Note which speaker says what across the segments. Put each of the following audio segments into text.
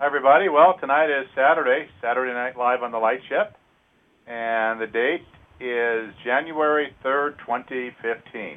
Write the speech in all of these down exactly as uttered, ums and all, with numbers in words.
Speaker 1: Hi, everybody. Well, tonight is Saturday, Saturday Night Live on the Light Ship, and the date is January third, twenty fifteen.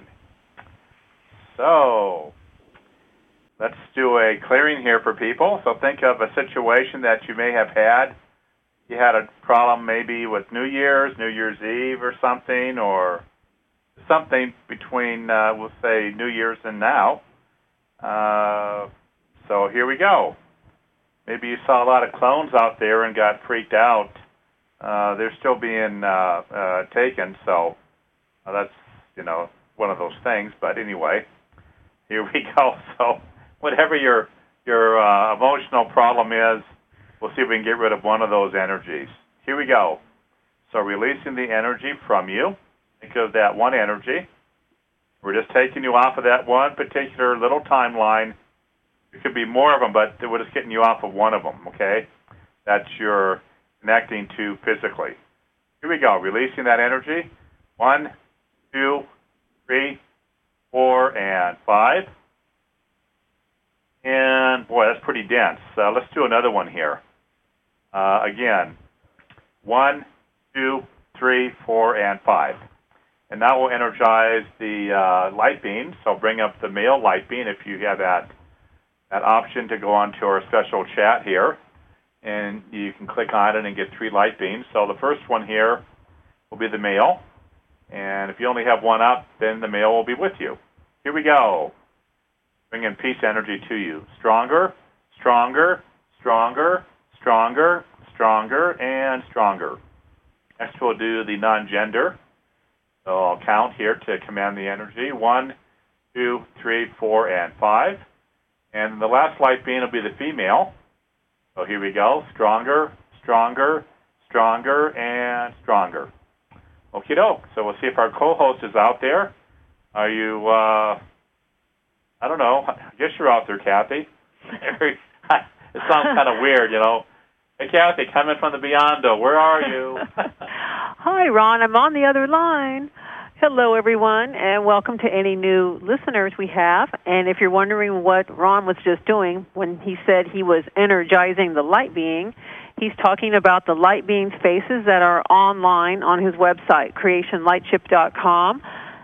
Speaker 1: So, let's do a clearing here for people. So think of a situation that you may have had. You had a problem maybe with New Year's, New Year's Eve or something, or something between, uh, we'll say, New Year's and now. Uh, so here we go. Maybe you saw a lot of clones out there and got freaked out. Uh, they're still being uh, uh, taken, so uh, that's, you know, one of those things. But anyway, here we go. So whatever your your uh, emotional problem is, we'll see if we can get rid of one of those energies. Here we go. So releasing the energy from you. Think of that one energy. We're just taking you off of that one particular little timeline. It could be more of them, but we're just getting you off of one of them, okay? That's your connecting to physically. Here we go. Releasing that energy. One, two, three, four, and five. And, boy, that's pretty dense. Uh, let's do another one here. Uh, again, one, two, three, four, and five. And now we'll energize the uh, light beam. So bring up the male light beam if you have that, that option to go onto our special chat here. And you can click on it and get three light beams. So the first one here will be the male. And if you only have one up, then the male will be with you. Here we go. Bring in peace energy to you. Stronger, stronger, stronger, stronger, stronger, and stronger. Next we'll do the non-gender. So I'll count here to command the energy. One, two, three, four, and five. And the last light beam will be the female. So here we go. Stronger, stronger, stronger, and stronger. Okie doke. So we'll see if our co-host is out there. Are you, uh, I don't know. I guess you're out there, Kathy. It sounds kind of weird, you know. Hey, Kathy, coming from the Beyond. Where are you?
Speaker 2: Hi, Ron. I'm on the other line. Hello, everyone, and welcome to any new listeners we have. And if you're wondering what Ron was just doing when he said he was energizing the light being, he's talking about the light being spaces that are online on his website, creation light ship dot com,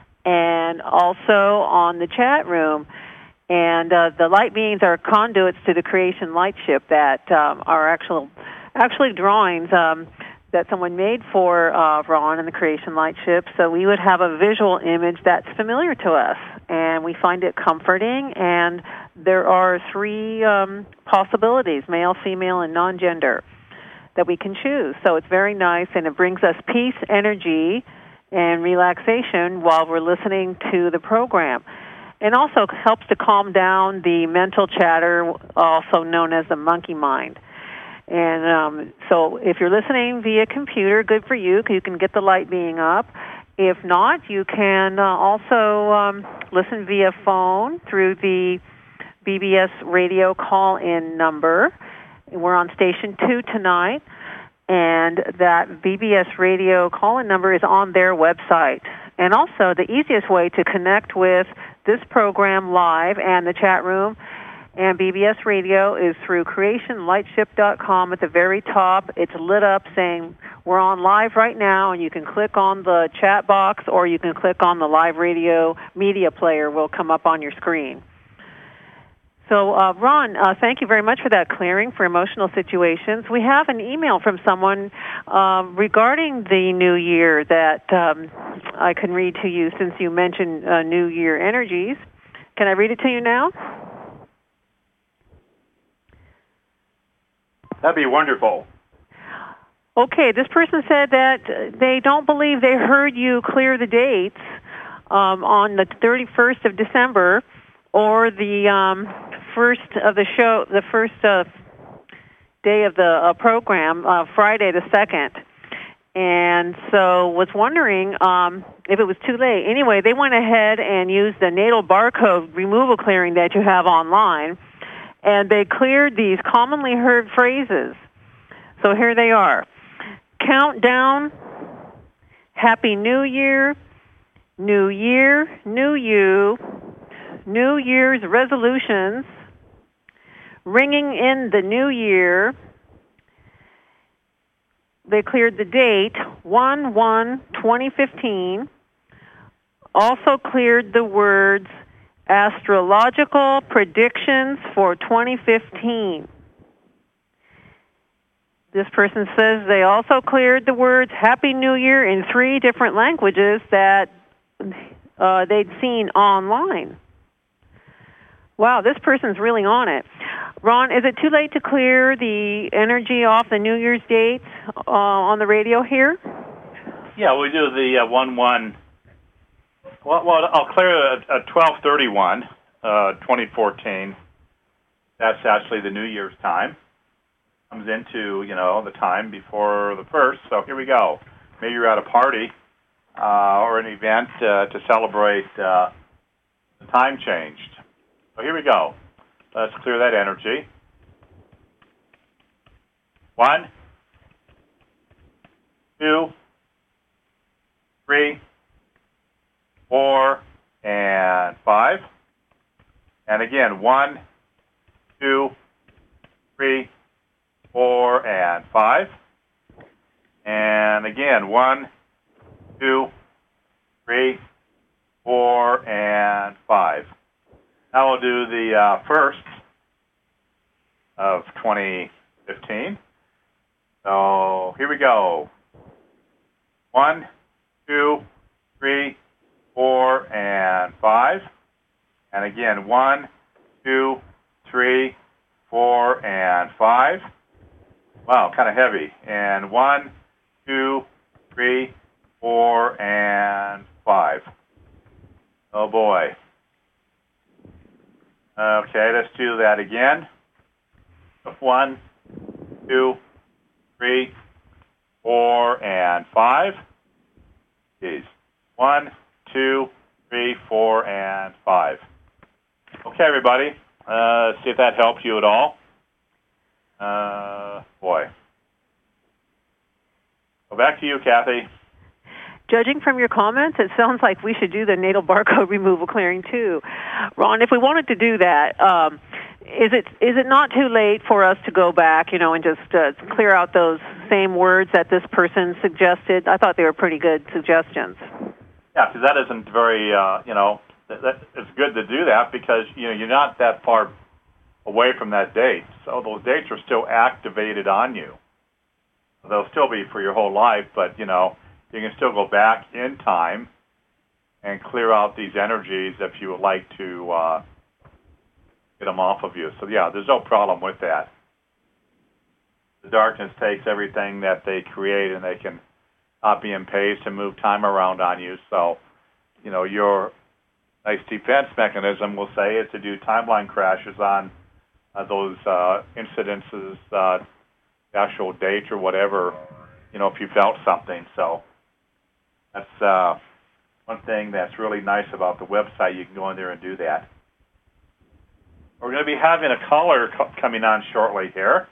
Speaker 2: and also on the chat room. And uh, the light beings are conduits to the Creation Light Ship that um, are actual, actually drawings um, that someone made for uh, Ron and the Creation Light Ship. So we would have a visual image that's familiar to us, and we find it comforting. And there are three um, possibilities, male, female, and non-gender, that we can choose. So it's very nice, and it brings us peace, energy, and relaxation while we're listening to the program. It also helps to calm down the mental chatter, also known as the monkey mind. And um, so if you're listening via computer, good for you, because you can get the light being up. If not, you can uh, also um, listen via phone through the B B S radio call-in number. We're on station two tonight, and that B B S radio call-in number is on their website. And also, the easiest way to connect with this program live and the chat room and B B S Radio is through creation light ship dot com. At the very top, it's lit up saying we're on live right now, and you can click on the chat box or you can click on the live radio media player. Will come up on your screen. So, uh, Ron, uh, thank you very much for that clearing for emotional situations. We have an email from someone uh, regarding the new year that um, I can read to you since you mentioned uh, New Year energies. Can I read it to you now?
Speaker 1: That'd be wonderful.
Speaker 2: Okay, this person said that they don't believe they heard you clear the dates um, on the thirty-first of December or the um, first of the show, the first uh, day of the uh, program, uh, Friday the second. And so was wondering um, if it was too late. Anyway, they went ahead and used the natal barcode removal clearing that you have online, and they cleared these commonly heard phrases. So here they are. Countdown, Happy New Year, New Year, New You, New Year's resolutions, ringing in the new year. They cleared the date, one one twenty fifteen. Also cleared the words astrological predictions for twenty fifteen. This person says they also cleared the words Happy New Year in three different languages that uh, they'd seen online. Wow, this person's really on it. Ron, is it too late to clear the energy off the New Year's dates uh, on the radio here?
Speaker 1: Yeah, we do the uh, one one. Well, well, I'll clear a twelve thirty-one, uh, twenty fourteen. That's actually the New Year's time. Comes into, you know, the time before the first. So here we go. Maybe you're at a party uh, or an event uh, to celebrate uh, the time changed. So here we go. Let's clear that energy. One, two, three, four, and five. And again, one, two, three, four, and five. And again, one, two, three, four, and five. Now we'll do the uh, first of twenty fifteen. So here we go. One, two, three, four, and five. And again, one, two, three, four, and five. Wow, kind of heavy. And one, two, three, four, and five. Oh boy. Okay, let's do that again. One, two, three, four, and five. Geez. One, two, three, four, and five. Okay, everybody. Uh, see if that helped you at all. Uh, boy. Go back to you, Kathy.
Speaker 2: Judging from your comments, it sounds like we should do the natal barcode removal clearing too. Ron, if we wanted to do that, um, is it is it not too late for us to go back, you know, and just uh, clear out those same words that this person suggested? I thought they were pretty good suggestions.
Speaker 1: Yeah, because that isn't very, uh, you know, that, that, it's good to do that because, you know, you're not that far away from that date. So those dates are still activated on you. They'll still be for your whole life, but, you know, you can still go back in time and clear out these energies if you would like to uh, get them off of you. So, yeah, there's no problem with that. The darkness takes everything that they create and they can copy and paste and move time around on you. So, you know, your nice defense mechanism, we'll say, is to do timeline crashes on uh, those uh, incidences, uh, the actual date or whatever, you know, if you felt something. So that's uh, one thing that's really nice about the website. You can go in there and do that. We're going to be having a caller co- coming on shortly here.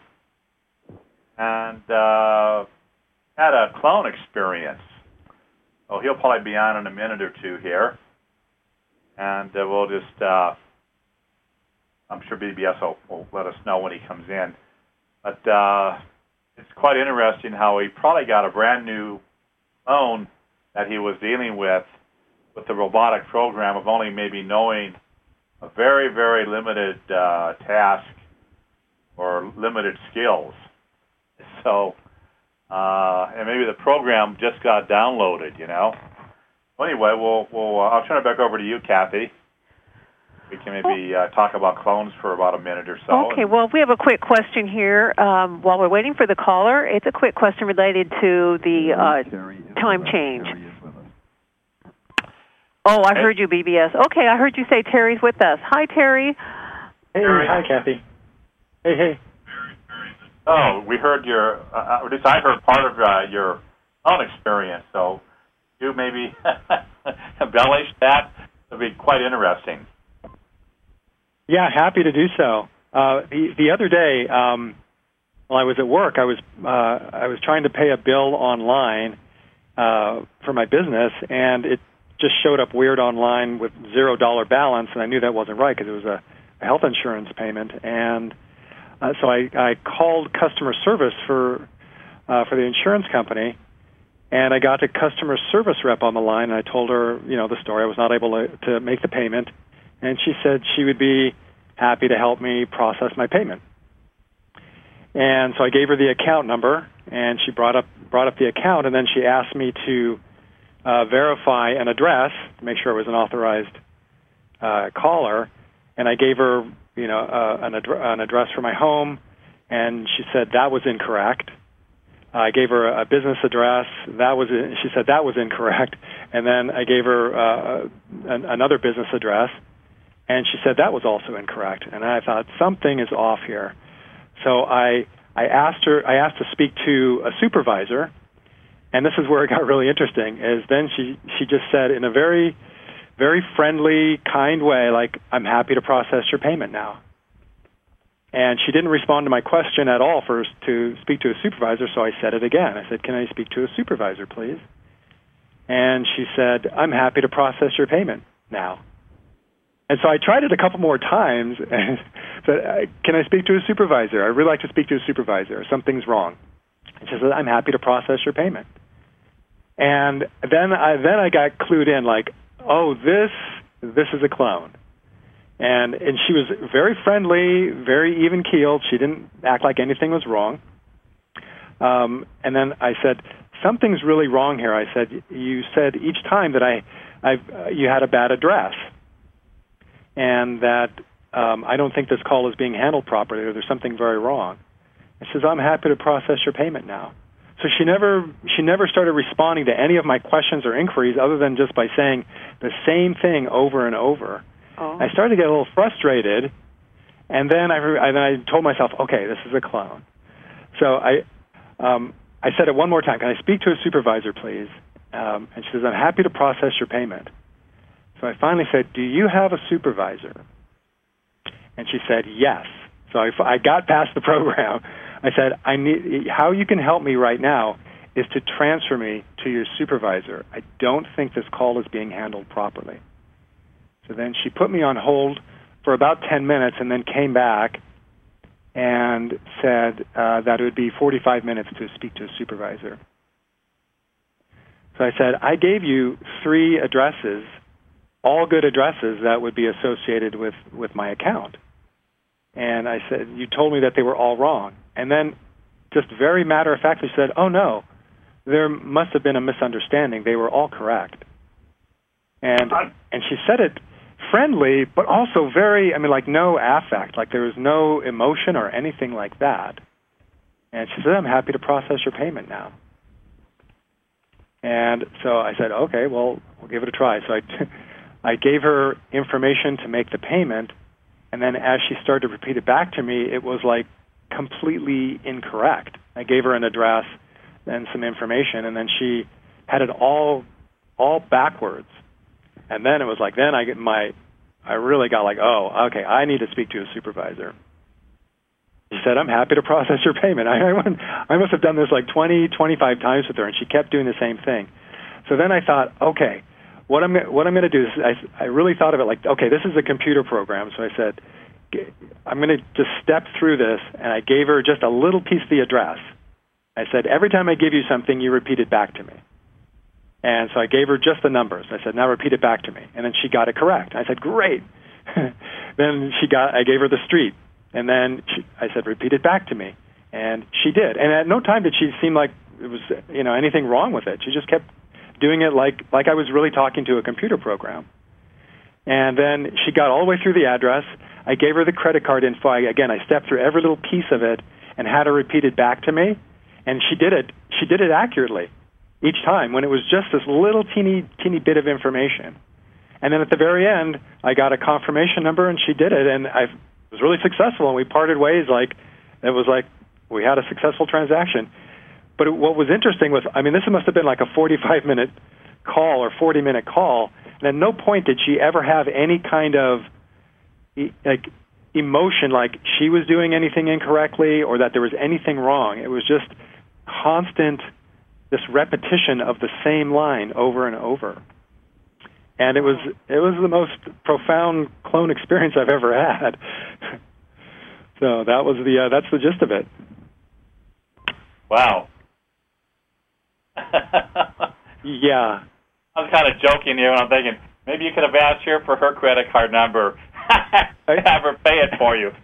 Speaker 1: And uh, had a clone experience. Oh, he'll probably be on in a minute or two here. And uh, we'll just, uh, I'm sure B B S will, will let us know when he comes in. But uh, it's quite interesting how he probably got a brand new clone that he was dealing with, with the robotic program of only maybe knowing a very, very limited uh, task or limited skills. So, uh, and maybe the program just got downloaded, you know. Well, anyway, we'll, we'll, uh, I'll turn it back over to you, Kathy. We can maybe uh, talk about clones for about a minute or so.
Speaker 2: Okay, well, we have a quick question here. Um, while we're waiting for the caller, it's a quick question related to the uh, time change. Oh, I heard you, B B S. Okay, I heard you say Terry's with us. Hi, Terry.
Speaker 3: Hey, hi, Kathy. Hey, hey.
Speaker 1: Oh, we heard your, uh, at least I heard part of uh, your own experience, so you maybe embellish that. It would be quite interesting.
Speaker 3: Yeah, happy to do so. Uh, the the other day, um, while I was at work, I was uh, I was trying to pay a bill online uh, for my business, and it just showed up weird online with zero dollar balance, and I knew that wasn't right because it was a, a health insurance payment. And Uh, so I, I called customer service for uh, for the insurance company, and I got a customer service rep on the line, and I told her, you know, the story. I was not able to, to make the payment, and she said she would be happy to help me process my payment. And so I gave her the account number, and she brought up brought up the account, and then she asked me to uh, verify an address to make sure it was an authorized uh, caller, and I gave her, you know, uh, an, ad- an address for my home, and she said that was incorrect. I gave her a business address. That was she said that was incorrect, and then I gave her uh, an, another business address, and she said that was also incorrect. And I thought something is off here. So I I asked her I asked to speak to a supervisor, and this is where it got really interesting. Is then she she just said in a very very friendly, kind way, like, I'm happy to process your payment now. And she didn't respond to my question at all for to speak to a supervisor, so I said it again. I said, can I speak to a supervisor, please? And she said, I'm happy to process your payment now. And so I tried it a couple more times and said, can I speak to a supervisor? I'd really like to speak to a supervisor. Something's wrong. And she said, I'm happy to process your payment. And then I, then I got clued in, like, oh, this this is a clone. And and she was very friendly, very even-keeled. She didn't act like anything was wrong. Um, and then I said, something's really wrong here. I said, you said each time that I, I uh, you had a bad address, and that um, I don't think this call is being handled properly, or there's something very wrong. I says, I'm happy to process your payment now. So she never she never started responding to any of my questions or inquiries other than just by saying the same thing over and over. Oh. I started to get a little frustrated, and then I, and then I told myself, okay, this is a clone. So I um, I said it one more time. Can I speak to a supervisor, please? Um, and she says, I'm happy to process your payment. So I finally said, do you have a supervisor? And she said, yes. So I, I got past the program. I said, I need, how you can help me right now is to transfer me to your supervisor. I don't think this call is being handled properly. So then she put me on hold for about ten minutes and then came back and said uh, that it would be forty-five minutes to speak to a supervisor. So I said, I gave you three addresses, all good addresses that would be associated with, with my account. And I said, you told me that they were all wrong. And then just very matter-of-factly said, oh, no, there must have been a misunderstanding. They were all correct. And and she said it friendly, but also very, I mean, like no affect, like there was no emotion or anything like that. And she said, I'm happy to process your payment now. And so I said, okay, well, we'll give it a try. So I, t- I gave her information to make the payment, and then as she started to repeat it back to me, it was like completely incorrect. I gave her an address and some information, and then she had it all all backwards. And then it was like, then I get my, I really got like, oh, okay, I need to speak to a supervisor. She said, I'm happy to process your payment. I, I, went, I must have done this like twenty, twenty-five times with her, and she kept doing the same thing. So then I thought, okay, what I'm what I'm going to do is, I, I really thought of it like, okay, this is a computer program. So I said, I'm going to just step through this, and I gave her just a little piece of the address. I said, every time I give you something, you repeat it back to me. And so I gave her just the numbers. I said, now repeat it back to me. And then she got it correct. I said, great. Then she got, I gave her the street. And then she, I said, repeat it back to me. And she did. And at no time did she seem like it was, you know, anything wrong with it. She just kept doing it like, like I was really talking to a computer program. And then she got all the way through the address. I gave her the credit card info. I, again, I stepped through every little piece of it and had her repeat it back to me. And she did it. She did it accurately each time when it was just this little teeny, teeny bit of information. And then at the very end, I got a confirmation number, and she did it. And I was really successful, and we parted ways like it was like we had a successful transaction. But it, what was interesting was, I mean, this must have been like a forty-five minute call or forty minute call, and at no point did she ever have any kind of like emotion, like she was doing anything incorrectly or that there was anything wrong. It was just constant, this repetition of the same line over and over. And it was it was the most profound clone experience I've ever had. So that was the uh, that's the gist of it.
Speaker 1: Wow.
Speaker 3: Yeah.
Speaker 1: I'm kind of joking here, and I'm thinking maybe you could have asked her for her credit card number, have her pay it for you.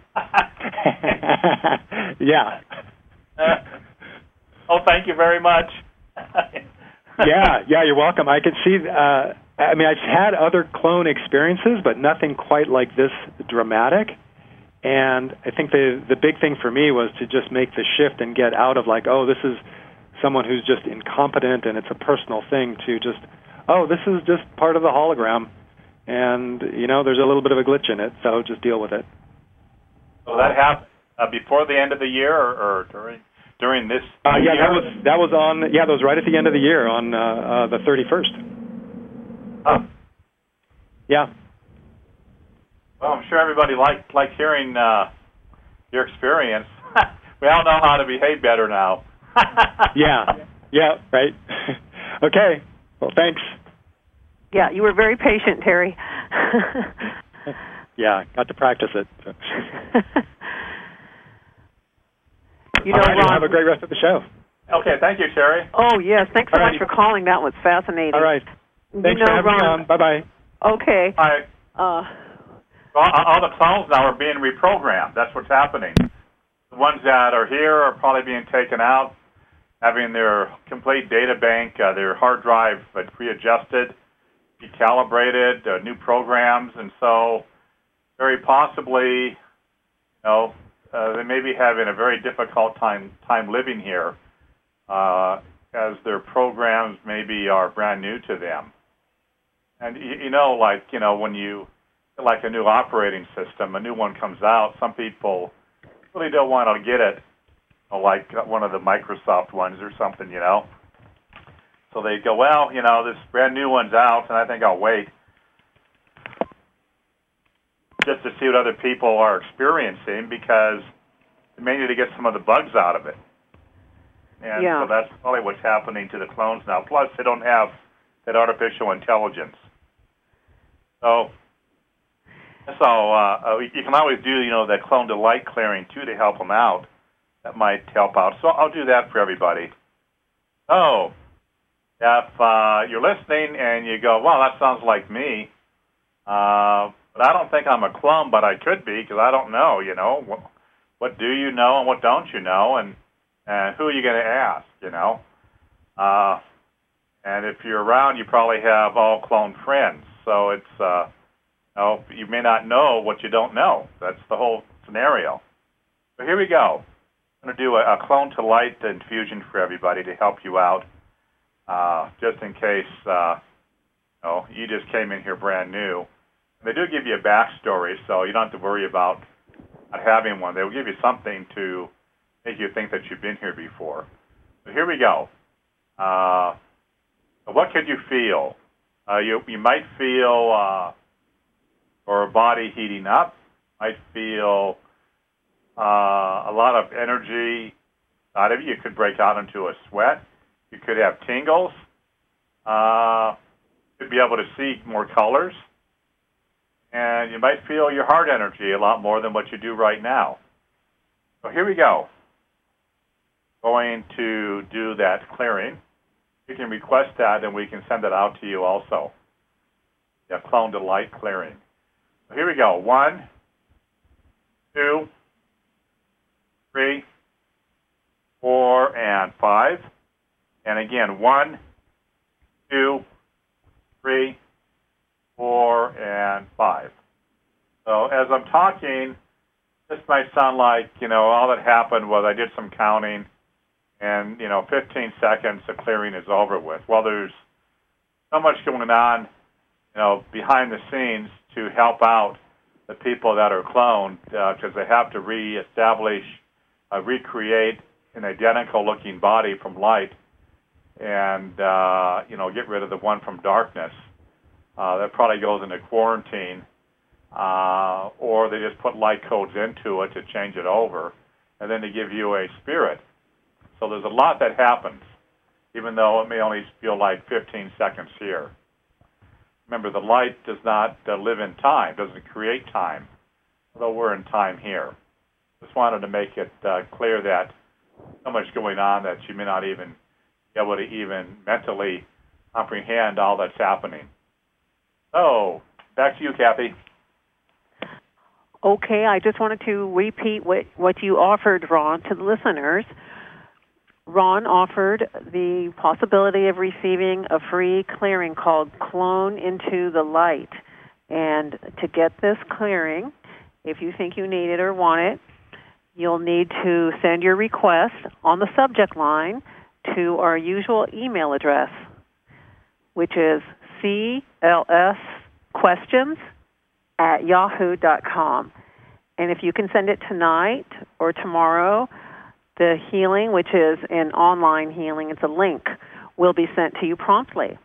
Speaker 3: Yeah.
Speaker 1: Uh, oh, thank you very much.
Speaker 3: Yeah, yeah, you're welcome. I could see. Uh, I mean, I've had other clone experiences, but nothing quite like this dramatic. And I think the the big thing for me was to just make the shift and get out of like, oh, this is someone who's just incompetent and it's a personal thing, to just, oh, this is just part of the hologram, and you know, there's a little bit of a glitch in it, so just deal with it.
Speaker 1: So that happened uh, before the end of the year, or, or during during this?
Speaker 3: Uh, yeah,
Speaker 1: year?
Speaker 3: that was that was on. Yeah, that was right at the end of the year on uh, uh, the thirty-first.
Speaker 1: Oh.
Speaker 3: Yeah.
Speaker 1: Well, I'm sure everybody liked liked hearing uh, your experience. We all know how to behave better now.
Speaker 3: Yeah. Yeah. Right. Okay. Well, thanks.
Speaker 2: Yeah, you were very patient, Terry.
Speaker 3: Yeah, got to practice it.
Speaker 2: You know,
Speaker 3: right,
Speaker 2: Ron,
Speaker 3: have a great rest of the show.
Speaker 1: Okay, thank you, Terry.
Speaker 2: Oh, yes, thanks so
Speaker 3: All
Speaker 2: much
Speaker 3: right.
Speaker 2: for calling. That was fascinating.
Speaker 3: All right. Thanks
Speaker 2: you know,
Speaker 3: for having
Speaker 2: Ron,
Speaker 3: me on. Bye-bye.
Speaker 2: Okay.
Speaker 1: Hi.
Speaker 2: Uh,
Speaker 1: Well, all the clones now are being reprogrammed. That's what's happening. The ones that are here are probably being taken out, having their complete data bank, uh, their hard drive uh, readjusted, recalibrated, uh, new programs, and so very possibly, you know, uh, they may be having a very difficult time time living here, uh, as their programs maybe are brand new to them. And you, you know, like you know, when you like a new operating system, a new one comes out, some people really don't want to get it, you know, like one of the Microsoft ones or something, you know. So they go, well, you know, this brand new one's out, and I think I'll wait just to see what other people are experiencing, because they may need to get some of the bugs out of it. And
Speaker 2: Yeah.
Speaker 1: so that's probably what's happening to the clones now. Plus, they don't have that artificial intelligence. So... So uh, you can always do, you know, that clone to light clearing, too, to help them out. That might help out. So I'll do that for everybody. Oh, if uh, you're listening and you go, well, that sounds like me, uh, but I don't think I'm a clone, but I could be, because I don't know, you know. What, what do you know and what don't you know, and, and who are you going to ask, you know? Uh, and if you're around, you probably have all clone friends. So it's... Uh, No, you may not know what you don't know. That's the whole scenario. So here we go. I'm going to do a, a clone to light infusion for everybody to help you out, uh, just in case uh, you know, you just came in here brand new. And they do give you a backstory, so you don't have to worry about not having one. They will give you something to make you think that you've been here before. So here we go. Uh, what could you feel? Uh, you, you might feel... Uh, or body heating up, might feel uh, a lot of energy out of you. You could break out into a sweat. You could have tingles. Uh, you could be able to see more colors. And you might feel your heart energy a lot more than what you do right now. So here we go. Going to do that clearing. You can request that, and we can send it out to you also. Yeah, clone to light clearing. Here we go. One, two, three, four, and five. And again, one, two, three, four, and five. So as I'm talking, this might sound like, you know, all that happened was I did some counting, and, you know, fifteen seconds, the clearing is over with. Well, there's so much going on, you know, behind the scenes to help out the people that are cloned, because uh, they have to reestablish, uh, recreate an identical-looking body from light, and uh, you know, get rid of the one from darkness. Uh, that probably goes into quarantine, uh, or they just put light codes into it to change it over, and then to give you a spirit. So there's a lot that happens, even though it may only feel like fifteen seconds here. Remember, the light does not uh, live in time, doesn't create time, although we're in time here. Just wanted to make it uh, clear that so much going on that you may not even be able to even mentally comprehend all that's happening. So, back to you, Kathy.
Speaker 2: Okay, I just wanted to repeat what, what you offered, Ron, to the listeners. Ron offered the possibility of receiving a free clearing called Clone into the Light. And to get this clearing, if you think you need it or want it, you'll need to send your request on the subject line to our usual email address, which is C L S questions at yahoo dot com. And if you can send it tonight or tomorrow, the healing, which is an online healing, it's a link, will be sent to you promptly.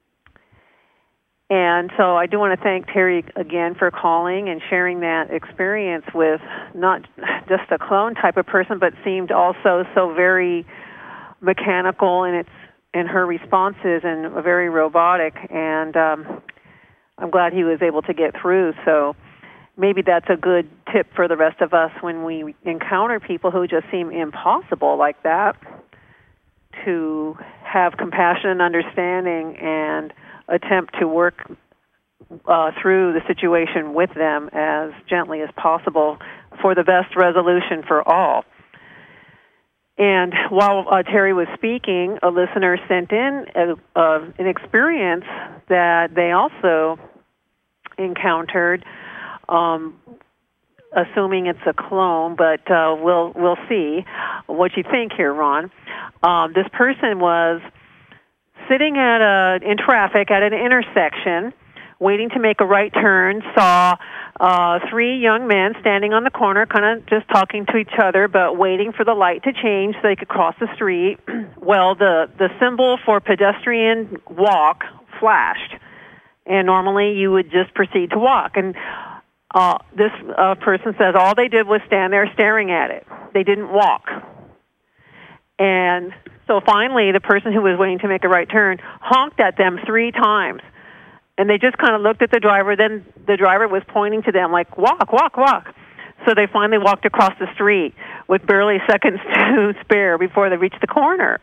Speaker 2: And so I do want to thank Terry again for calling and sharing that experience with not just a clone type of person, but seemed also so very mechanical in its in her responses and very robotic. And um, I'm glad he was able to get through. So maybe that's a good tip for the rest of us when we encounter people who just seem impossible like that, to have compassion and understanding and attempt to work uh, through the situation with them as gently as possible for the best resolution for all. And while uh, Terry was speaking, a listener sent in a, uh, an experience that they also encountered, um, assuming it's a clone, but uh, we'll we'll see what you think here, Ron. Um, this person was sitting at a in traffic at an intersection, waiting to make a right turn, saw uh, three young men standing on the corner, kind of just talking to each other, but waiting for the light to change so they could cross the street. Well, the, the symbol for pedestrian walk flashed, and normally you would just proceed to walk. And uh, this uh, person says all they did was stand there staring at it. They didn't walk. And so finally, the person who was waiting to make a right turn honked at them three times. And they just kind of looked at the driver. Then the driver was pointing to them like, walk, walk, walk. So they finally walked across the street with barely seconds to spare before they reached the corner.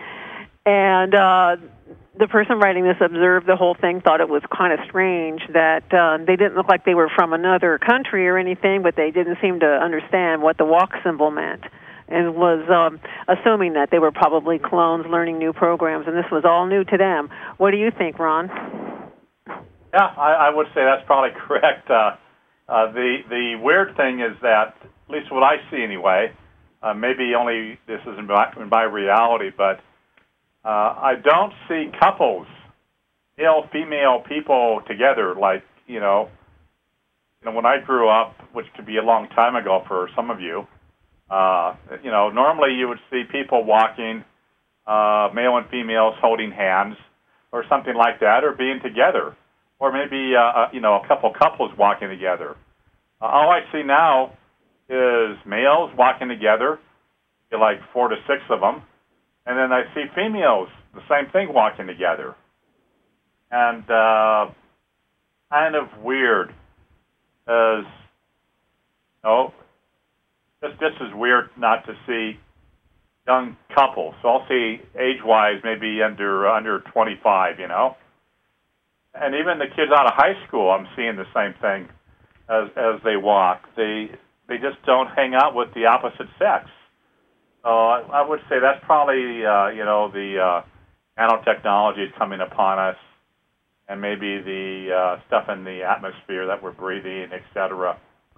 Speaker 2: And uh, the person writing this observed the whole thing, thought it was kind of strange that uh, they didn't look like they were from another country or anything, but they didn't seem to understand what the walk symbol meant, and was um, assuming that they were probably clones learning new programs, and this was all new to them. What do you think, Ron?
Speaker 1: Yeah, I, I would say that's probably correct. Uh, uh, the the weird thing is that, at least what I see anyway, uh, maybe only this is in my, in my reality, but uh, I don't see couples, male, female people together like, you know, you know, when I grew up, which could be a long time ago for some of you, uh, you know, normally you would see people walking, uh, male and females holding hands or something like that, or being together. Or maybe, uh, you know, a couple couples walking together. Uh, all I see now is males walking together, like four to six of them, and then I see females, the same thing, walking together. And uh, kind of weird, as, you know, just, just as weird not to see young couples. So I'll see age-wise maybe under under twenty-five, you know. And even the kids out of high school, I'm seeing the same thing as as they walk. They they just don't hang out with the opposite sex. So I, I would say that's probably uh, you know the uh, nanotechnology is coming upon us, and maybe the uh, stuff in the atmosphere that we're breathing, et cetera,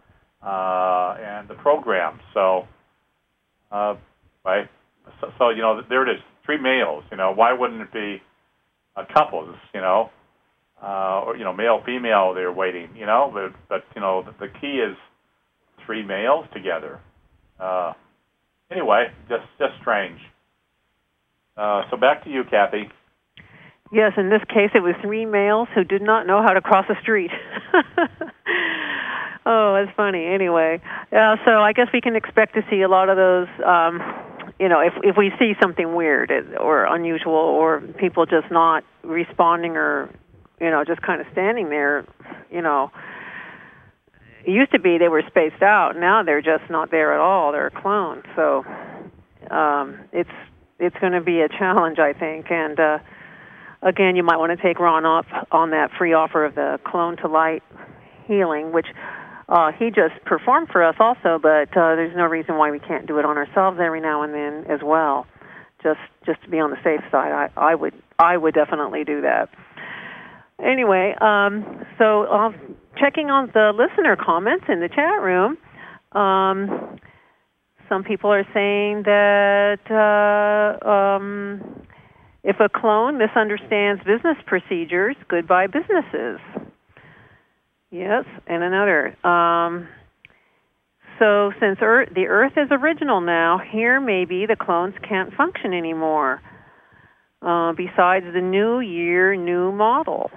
Speaker 1: uh, and the program. So, uh, right. So, so you know there it is, three males. You know, why wouldn't it be uh, couples? You know. Uh, or, you know, male, female, they're waiting, you know, but, but you know, the, the key is three males together. Uh, anyway, just, just strange. Uh, so back to you, Kathy.
Speaker 2: Yes, in this case, it was three males who did not know how to cross a street. Oh, that's funny. Anyway, uh, so I guess we can expect to see a lot of those, um, you know, if if we see something weird or unusual or people just not responding or, you know, just kind of standing there, you know, it used to be they were spaced out. Now they're just not there at all. They're clones. So um, it's it's going to be a challenge, I think. And uh, again, you might want to take Ron up on that free offer of the Clone to Light healing, which uh, he just performed for us also, but uh, there's no reason why we can't do it on ourselves every now and then as well. Just just to be on the safe side, I, I would I would definitely do that. Anyway, um, so uh, checking on the listener comments in the chat room, um, some people are saying that uh, um, if a clone misunderstands business procedures, goodbye businesses. Yes, and another. Um, so since Earth, the Earth is original now, here maybe the clones can't function anymore. Uh, besides the new year, new model.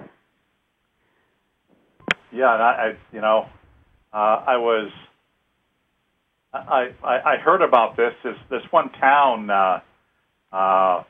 Speaker 1: Yeah, and I, I you know, uh, I was, I, I I heard about this. This this one town, uh, uh,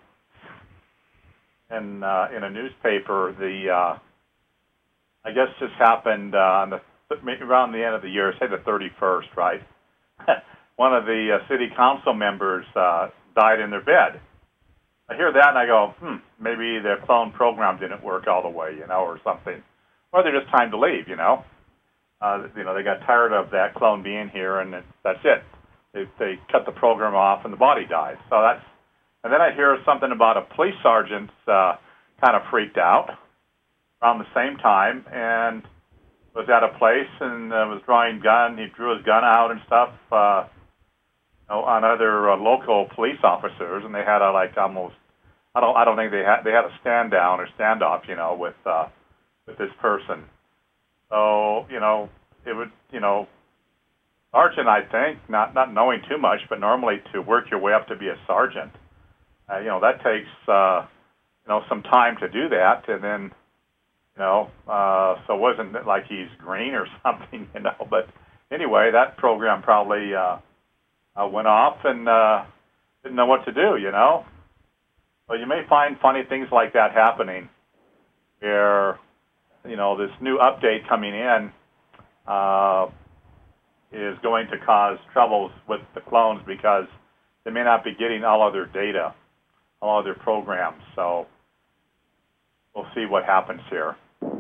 Speaker 1: in uh, in a newspaper. The uh, I guess this happened uh, on the around the end of the year, say the thirty-first, right? One of the uh, city council members uh, died in their bed. I hear that and I go, hmm, maybe the clone program didn't work all the way, you know, or something. Or they're just time to leave, you know. Uh, you know, they got tired of that clone being here, and it, that's it. They, they cut the program off, and the body died. So that's. And then I hear something about a police sergeant uh, kind of freaked out around the same time, and was at a place and uh, was drawing gun. He drew his gun out and stuff. Uh, on other uh, local police officers, and they had a like almost. I don't. I don't think they had. They had a stand down or standoff, you know, with uh, with this person. So you know, it would. You know, sergeant. I think not not knowing too much, but normally to work your way up to be a sergeant, uh, you know, that takes uh, you know some time to do that, and then you know, uh, so it wasn't like he's green or something, you know. But anyway, that program probably. Uh, Uh, went off and uh, didn't know what to do, you know. So you may find funny things like that happening where, you know, this new update coming in uh, is going to cause troubles with the clones because they may not be getting all of their data, all of their programs. So we'll see what happens here.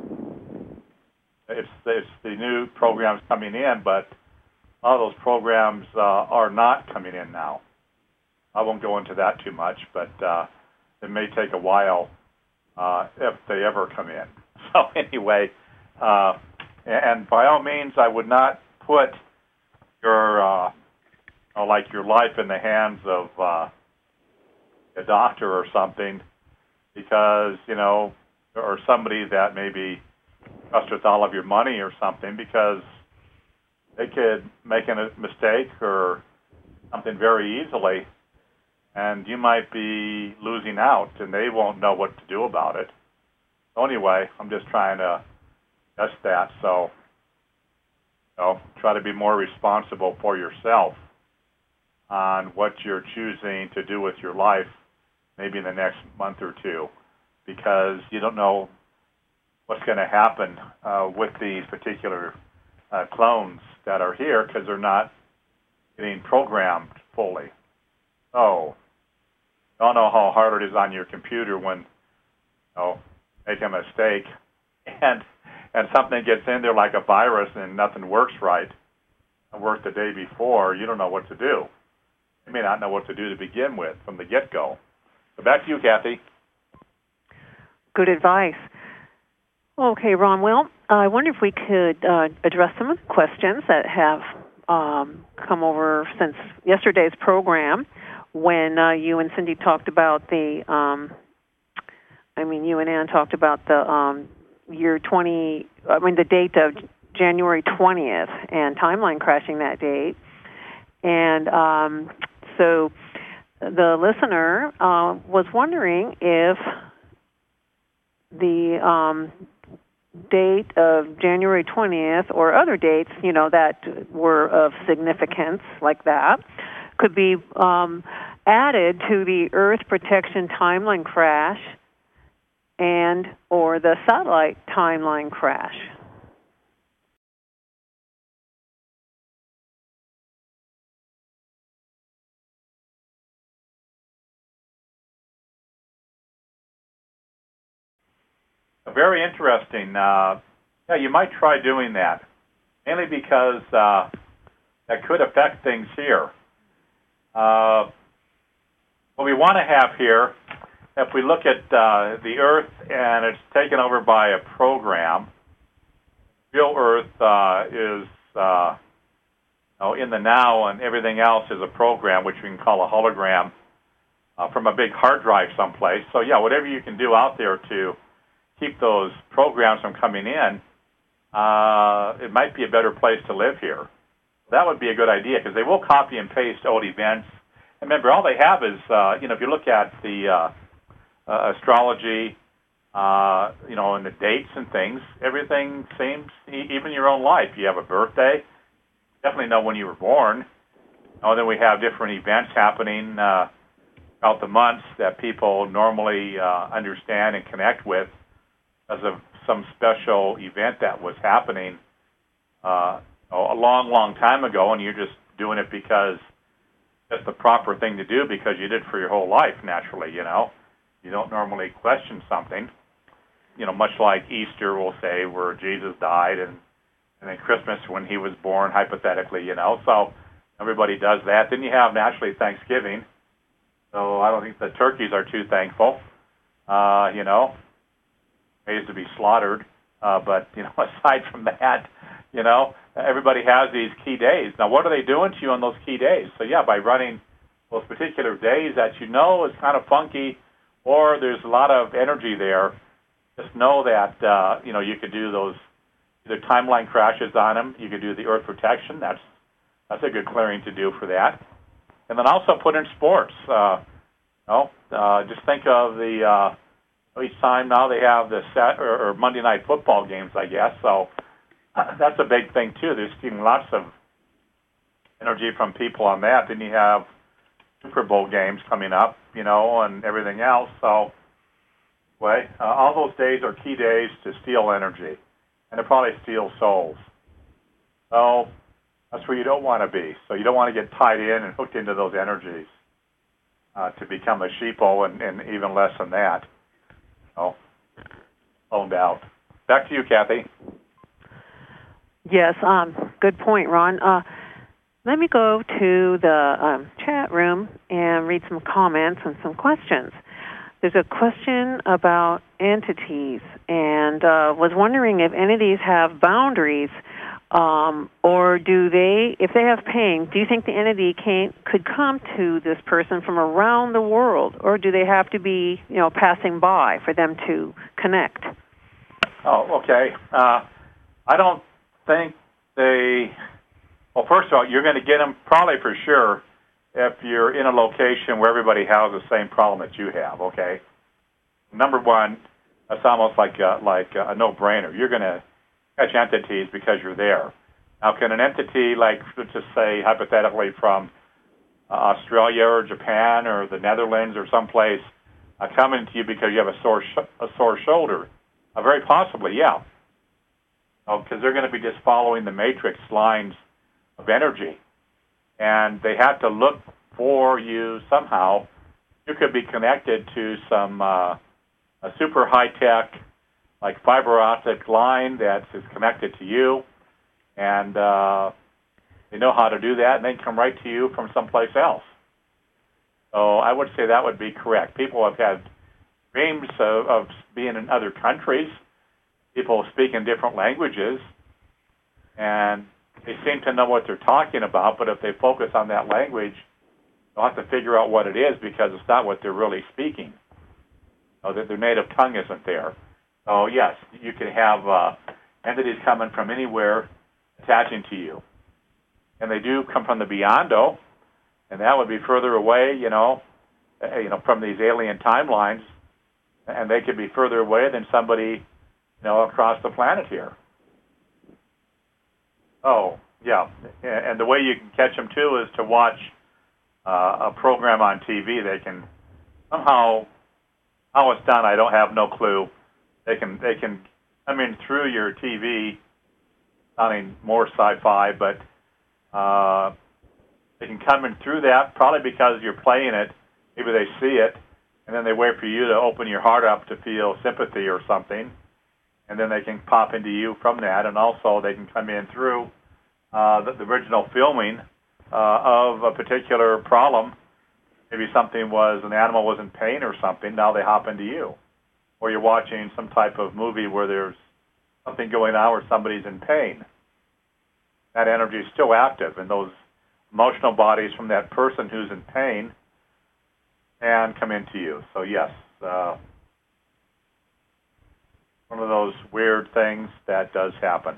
Speaker 1: It's, it's the new programs coming in, but all those programs uh, are not coming in now. I won't go into that too much, but uh, it may take a while uh, if they ever come in. So anyway, uh, and by all means, I would not put your uh, like your life in the hands of uh, a doctor or something, because you know, or somebody that maybe trusts with all of your money or something, because they could make a mistake or something very easily, and you might be losing out, and they won't know what to do about it. So anyway, I'm just trying to test that. So, you know, try to be more responsible for yourself on what you're choosing to do with your life, maybe in the next month or two, because you don't know what's going to happen uh, with these particular uh, clones that are here, because they're not getting programmed fully. So, you don't know how hard it is on your computer when you know, make a mistake and and something gets in there like a virus and nothing works right. It worked the day before. You don't know what to do. You may not know what to do to begin with from the get-go. So back to you, Kathy.
Speaker 2: Good advice. Okay, Ron, well, I wonder if we could uh, address some of the questions that have um, come over since yesterday's program when uh, you and Cindy talked about the, um, I mean, you and Ann talked about the um, year twenty, I mean, the date of January twentieth and timeline crashing that date. And um, so the listener uh, was wondering if the um, date of January twentieth or other dates, you know, that were of significance like that, could be um, added to the Earth protection timeline crash and or the satellite timeline crash.
Speaker 1: Very interesting. Uh, yeah, you might try doing that, mainly because uh, that could affect things here. Uh, what we want to have here, if we look at uh, the Earth and it's taken over by a program, real Earth uh, is uh, oh, in the now, and everything else is a program, which we can call a hologram uh, from a big hard drive someplace. So, yeah, whatever you can do out there to keep those programs from coming in, uh, it might be a better place to live here. That would be a good idea, because they will copy and paste old events. And remember, all they have is, uh, you know, if you look at the uh, uh, astrology, uh, you know, and the dates and things, everything seems, even your own life. You have a birthday, definitely know when you were born. Oh, then we have different events happening uh, throughout the months that people normally uh, understand and connect with because of some special event that was happening uh, a long, long time ago, and you're just doing it because it's the proper thing to do because you did it for your whole life, naturally, you know. You don't normally question something. You know, much like Easter, we'll say, where Jesus died, and, and then Christmas when he was born, hypothetically, you know. So everybody does that. Then you have, naturally, Thanksgiving. So I don't think the turkeys are too thankful, uh, you know, raised to be slaughtered. Uh, but, you know, aside from that, you know, everybody has these key days. Now, what are they doing to you on those key days? So, yeah, by running those particular days that you know is kind of funky or there's a lot of energy there, just know that, uh, you know, you could do those either timeline crashes on them. You could do the Earth protection. That's that's a good clearing to do for that. And then also put in sports. Uh, you know, uh, just think of the uh, each time now they have the set or, or Monday night football games, I guess. So uh, that's a big thing too. There's getting lots of energy from people on that. Then you have Super Bowl games coming up, you know, and everything else. So anyway, uh, all those days are key days to steal energy, and to probably steal souls. So that's where you don't want to be. So you don't want to get tied in and hooked into those energies uh, to become a sheeple, and, and even less than that. So, owned out. Back to you, Kathy.
Speaker 2: Yes, um, good point, Ron. Uh, let me go to the um, chat room and read some comments and some questions. There's a question about entities, and uh, was wondering if entities have boundaries, um, or do they, if they have pain, do you think the entity can, could come to this person from around the world, or do they have to be, you know, passing by for them to connect?
Speaker 1: Oh, okay. Uh, I don't think they, well, first of all, you're going to get them probably for sure if you're in a location where everybody has the same problem that you have, okay? Number one, that's almost like a, like a no-brainer. You're going to catch entities because you're there. Now, can an entity, like, let's just say, hypothetically, from uh, Australia or Japan or the Netherlands or someplace uh, come into you because you have a sore, sh- a sore shoulder? Uh, very possibly, yeah. Because oh, they're going to be just following the matrix lines of energy. And they have to look for you somehow. You could be connected to some uh, a super high-tech, like fiber optic line that is connected to you, and uh, they know how to do that, and they come right to you from someplace else. So I would say that would be correct. People have had dreams of, of being in other countries. People speak in different languages, and they seem to know what they're talking about, but if they focus on that language, they'll have to figure out what it is because it's not what they're really speaking. So that their native tongue isn't there. So, yes, you can have uh, entities coming from anywhere attaching to you. And they do come from the beyond-o, and that would be further away, you know, uh, you know, from these alien timelines, and they could be further away than somebody, you know, across the planet here. Oh, yeah, and the way you can catch them, too, is to watch uh, a program on T V. They can somehow, how it's done, I don't have no clue. They can, they can come in through your T V, sounding more sci-fi, but uh, they can come in through that, probably because you're playing it. Maybe they see it, and then they wait for you to open your heart up to feel sympathy or something. and then they can pop into you from that, and also they can come in through uh, the, the original filming uh, of a particular problem. Maybe something was, an animal was in pain or something, now they hop into you. Or you're watching some type of movie where there's something going on where somebody's in pain. That energy is still active, and those emotional bodies from that person who's in pain can come into you. So yes, uh, one of those weird things that does happen.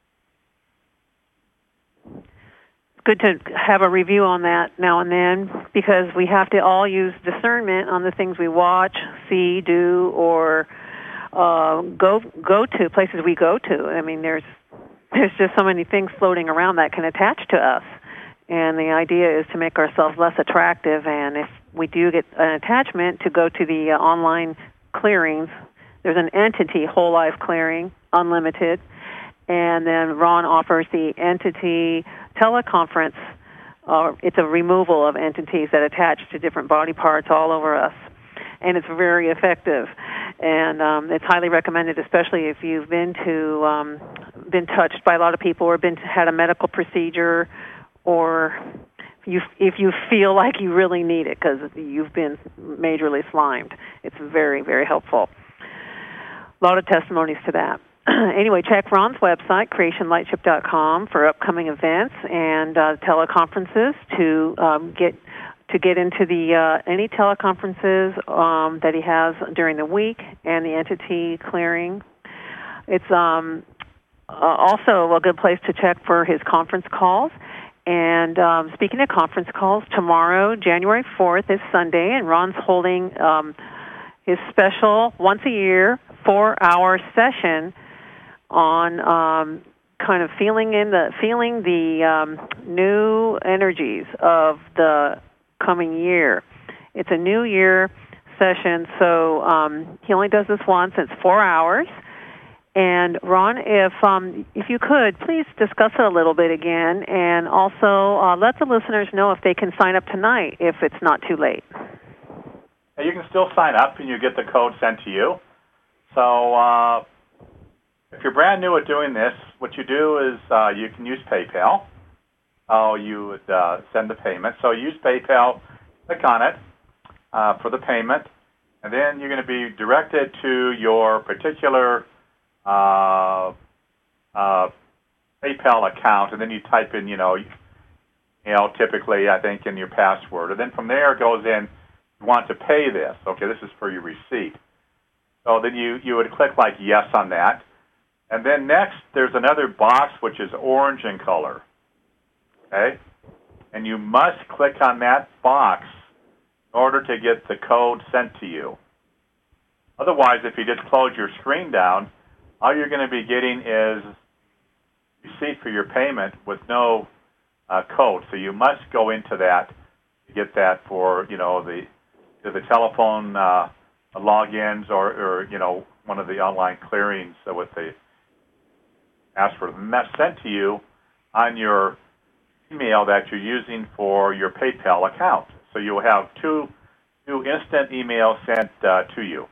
Speaker 2: Good to have a review on that now and then, because we have to all use discernment on the things we watch, see, do, or uh, go go to, places we go to. I mean, there's there's just so many things floating around that can attach to us, and the idea is to make ourselves less attractive. And if we do get an attachment, to go to the uh, online clearings. There's an entity, Whole Life Clearing, Unlimited, and then Ron offers the entity teleconference. Uh, it's a removal of entities that attach to different body parts all over us, and it's very effective. And um, it's highly recommended, especially if you've been to um, been touched by a lot of people, or been to, had a medical procedure, or you, if you feel like you really need it because you've been majorly slimed. It's very, very helpful. A lot of testimonies to that. Anyway, check Ron's website, creation lightship dot com, for upcoming events and uh, teleconferences to um, get to get into the uh, any teleconferences um, that he has during the week, and the entity clearing. It's um, uh, also a good place to check for his conference calls. And um, speaking of conference calls, tomorrow, January fourth, is Sunday, and Ron's holding um, his special once-a-year four-hour session on um, kind of feeling in the feeling the um, new energies of the coming year. It's a new year session, so um, he only does this once. It's four hours. And Ron, if um, if you could, please discuss it a little bit again, and also uh, let the listeners know if they can sign up tonight if it's not too late.
Speaker 1: You can still sign up, and you get the code sent to you. So uh, if you're brand new at doing this, what you do is uh, you can use PayPal. Oh, you would uh, send the payment. So use PayPal, click on it uh, for the payment, and then you're going to be directed to your particular uh, uh, PayPal account, and then you type in, you know, you know, typically I think in your password, and then from there it goes in. You want to pay this? Okay, this is for your receipt. So then you you would click like yes on that, and then next there's another box which is orange in color. Okay, and you must click on that box in order to get the code sent to you. Otherwise, if you just close your screen down, all you're going to be getting is receipt for your payment with no uh, code. So you must go into that to get that for, you know, the the telephone uh, logins or, or, you know, one of the online clearings with the password. And that's sent to you on your email that you're using for your PayPal account. So you'll have two, two instant emails sent uh, to you.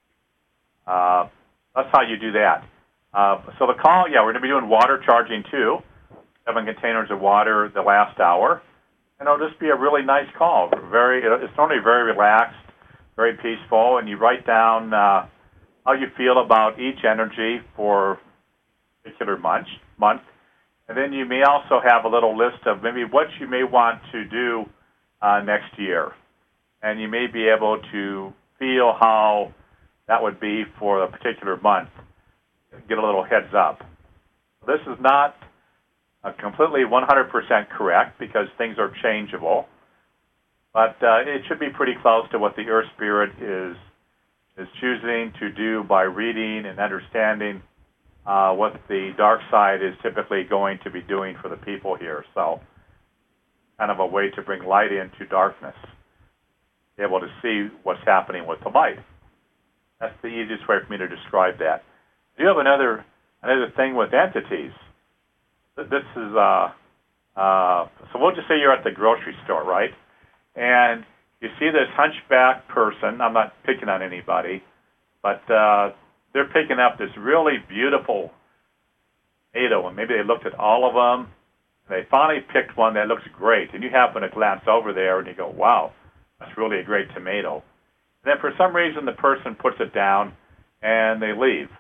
Speaker 1: Uh, that's how you do that. Uh, so the call, yeah, we're going to be doing water charging too. Seven containers of water the last hour. And it'll just be a really nice call. Very, it's normally very relaxed, very peaceful, and you write down uh, how you feel about each energy for a particular month, month. And then you may also have a little list of maybe what you may want to do uh, next year. And you may be able to feel how that would be for a particular month. Get a little heads up. This is not uh, completely one hundred percent correct because things are changeable. But uh, it should be pretty close to what the Earth Spirit is is choosing to do by reading and understanding uh, what the dark side is typically going to be doing for the people here. So kind of a way to bring light into darkness, be able to see what's happening with the light. That's the easiest way for me to describe that. You have another another thing with entities. This is, uh, uh, so we'll just say you're at the grocery store, right? And you see this hunchback person. I'm not picking on anybody, but uh, they're picking up this really beautiful tomato, and maybe they looked at all of them. They finally picked one that looks great, and you happen to glance over there, and you go, wow, that's really a great tomato. And then for some reason, the person puts it down, and they leave.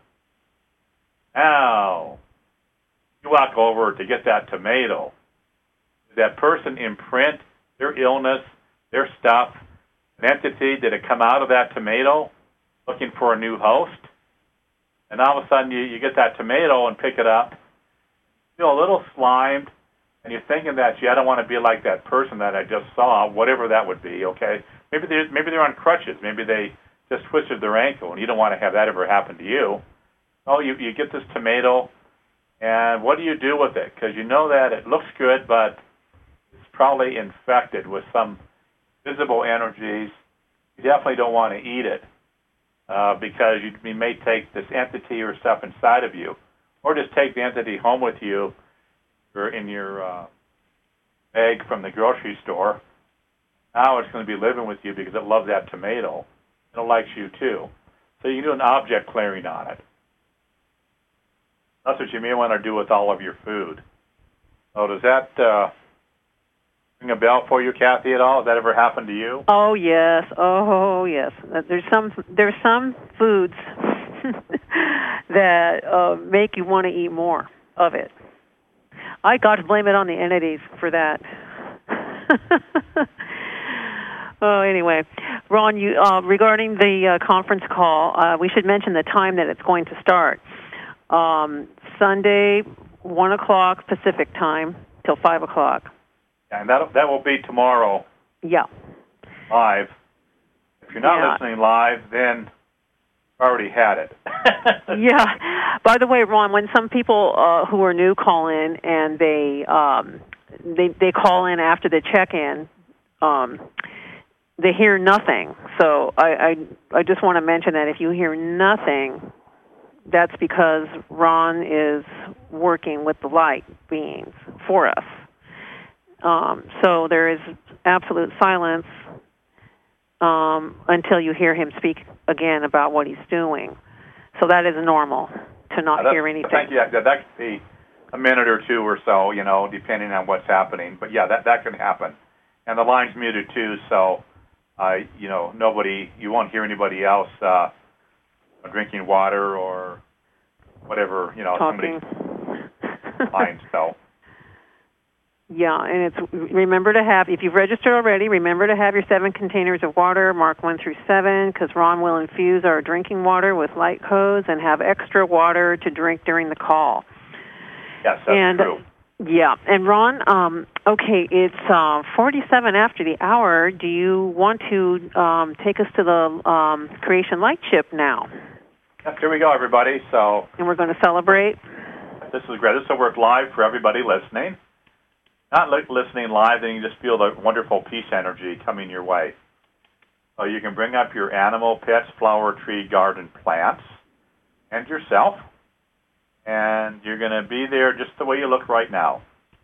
Speaker 1: Now, you walk over to get that tomato. Did that person imprint their illness, their stuff, an entity? Did it come out of that tomato looking for a new host? And all of a sudden, you, you get that tomato and pick it up, feel a little slimed, and you're thinking that, gee, I don't want to be like that person that I just saw, whatever that would be, okay? Maybe they're, maybe they're on crutches. Maybe they just twisted their ankle, and you don't want to have that ever happen to you. Oh, you, you get this tomato, and what do you do with it? Because you know that it looks good, but it's probably infected with some visible energies. You definitely don't want to eat it uh, because you, you may take this entity or stuff inside of you, or just take the entity home with you or in your uh, bag from the grocery store. Now it's going to be living with you because it loves that tomato. It likes you too. So you can do an object clearing on it. That's what you may want to do with all of your food. So does that uh, ring a bell for you, Kathy, at all? Has that ever happened to you?
Speaker 2: Oh yes, oh yes. There's some there's some foods that uh, make you want to eat more of it. I got to blame it on the entities for that. Oh, anyway, Ron, you uh, regarding the uh, conference call, uh, we should mention the time that it's going to start. Um, Sunday, one o'clock Pacific time till five o'clock.
Speaker 1: And that that will be tomorrow.
Speaker 2: Yeah.
Speaker 1: Live. If you're not
Speaker 2: yeah.
Speaker 1: listening live, then already had it.
Speaker 2: Yeah. By the way, Ron, when some people uh, who are new call in and they um, they they call in after the check-in, um, they hear nothing. So I, I I just want to mention that if you hear nothing, that's because Ron is working with the light beings for us. Um, so there is absolute silence um, until you hear him speak again about what he's doing. So that is normal to not
Speaker 1: uh,
Speaker 2: hear anything.
Speaker 1: Thank you. That, that could be a minute or two or so, you know, depending on what's happening. But yeah, that that can happen. And the line's muted too, so uh, you know, nobody, you won't hear anybody else uh, drinking water or whatever, you know,
Speaker 2: Talking.
Speaker 1: somebody's line. So.
Speaker 2: Yeah, and it's remember to have, if you've registered already, remember to have your seven containers of water, mark one through seven, because Ron will infuse our drinking water with light codes and have extra water to drink during the call.
Speaker 1: Yes, that's
Speaker 2: and,
Speaker 1: true.
Speaker 2: Yeah, and Ron, um, okay, it's uh, forty-seven after the hour. Do you want to um, take us to the um, Creation Light Ship now?
Speaker 1: Yes, here we go, everybody. So,
Speaker 2: and we're going to celebrate.
Speaker 1: This is great. This will work live for everybody listening. Not li- listening live, then you just feel the wonderful peace energy coming your way. So you can bring up your animal, pets, flower, tree, garden, plants, and yourself. And you're going to be there just the way you look right now.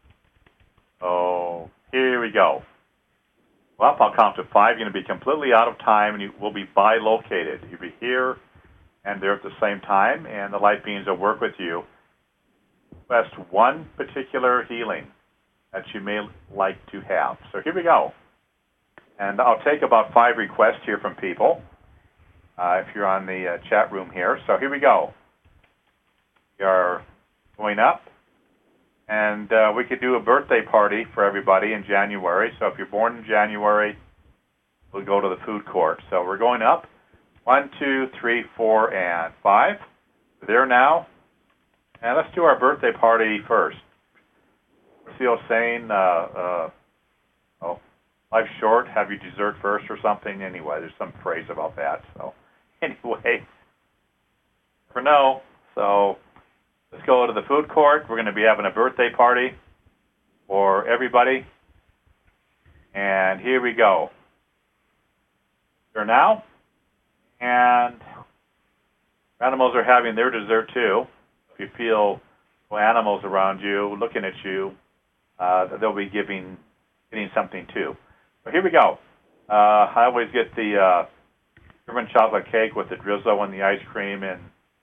Speaker 1: So here we go. Well, I'll count to five. You're going to be completely out of time, and you will be bilocated. You'll be here and there at the same time, and the light beings will work with you. Request one particular healing that you may like to have. So here we go. And I'll take about five requests here from people, uh, if you're on the uh, chat room here. So here we go. We are going up, and uh, we could do a birthday party for everybody in January. So if you're born in January, we'll go to the food court. So we're going up. One, two, three, four, and five. We're there now. And let's do our birthday party first. Feel saying, uh, uh, oh, life's short, have your dessert first or something. Anyway, there's some phrase about that. So anyway, for no, so let's go to the food court. We're going to be having a birthday party for everybody. And here we go. Here now. And animals are having their dessert too. If you feel animals around you looking at you, Uh, they'll be giving, getting something too. So here we go. Uh, I always get the uh, German chocolate cake with the drizzle and the ice cream and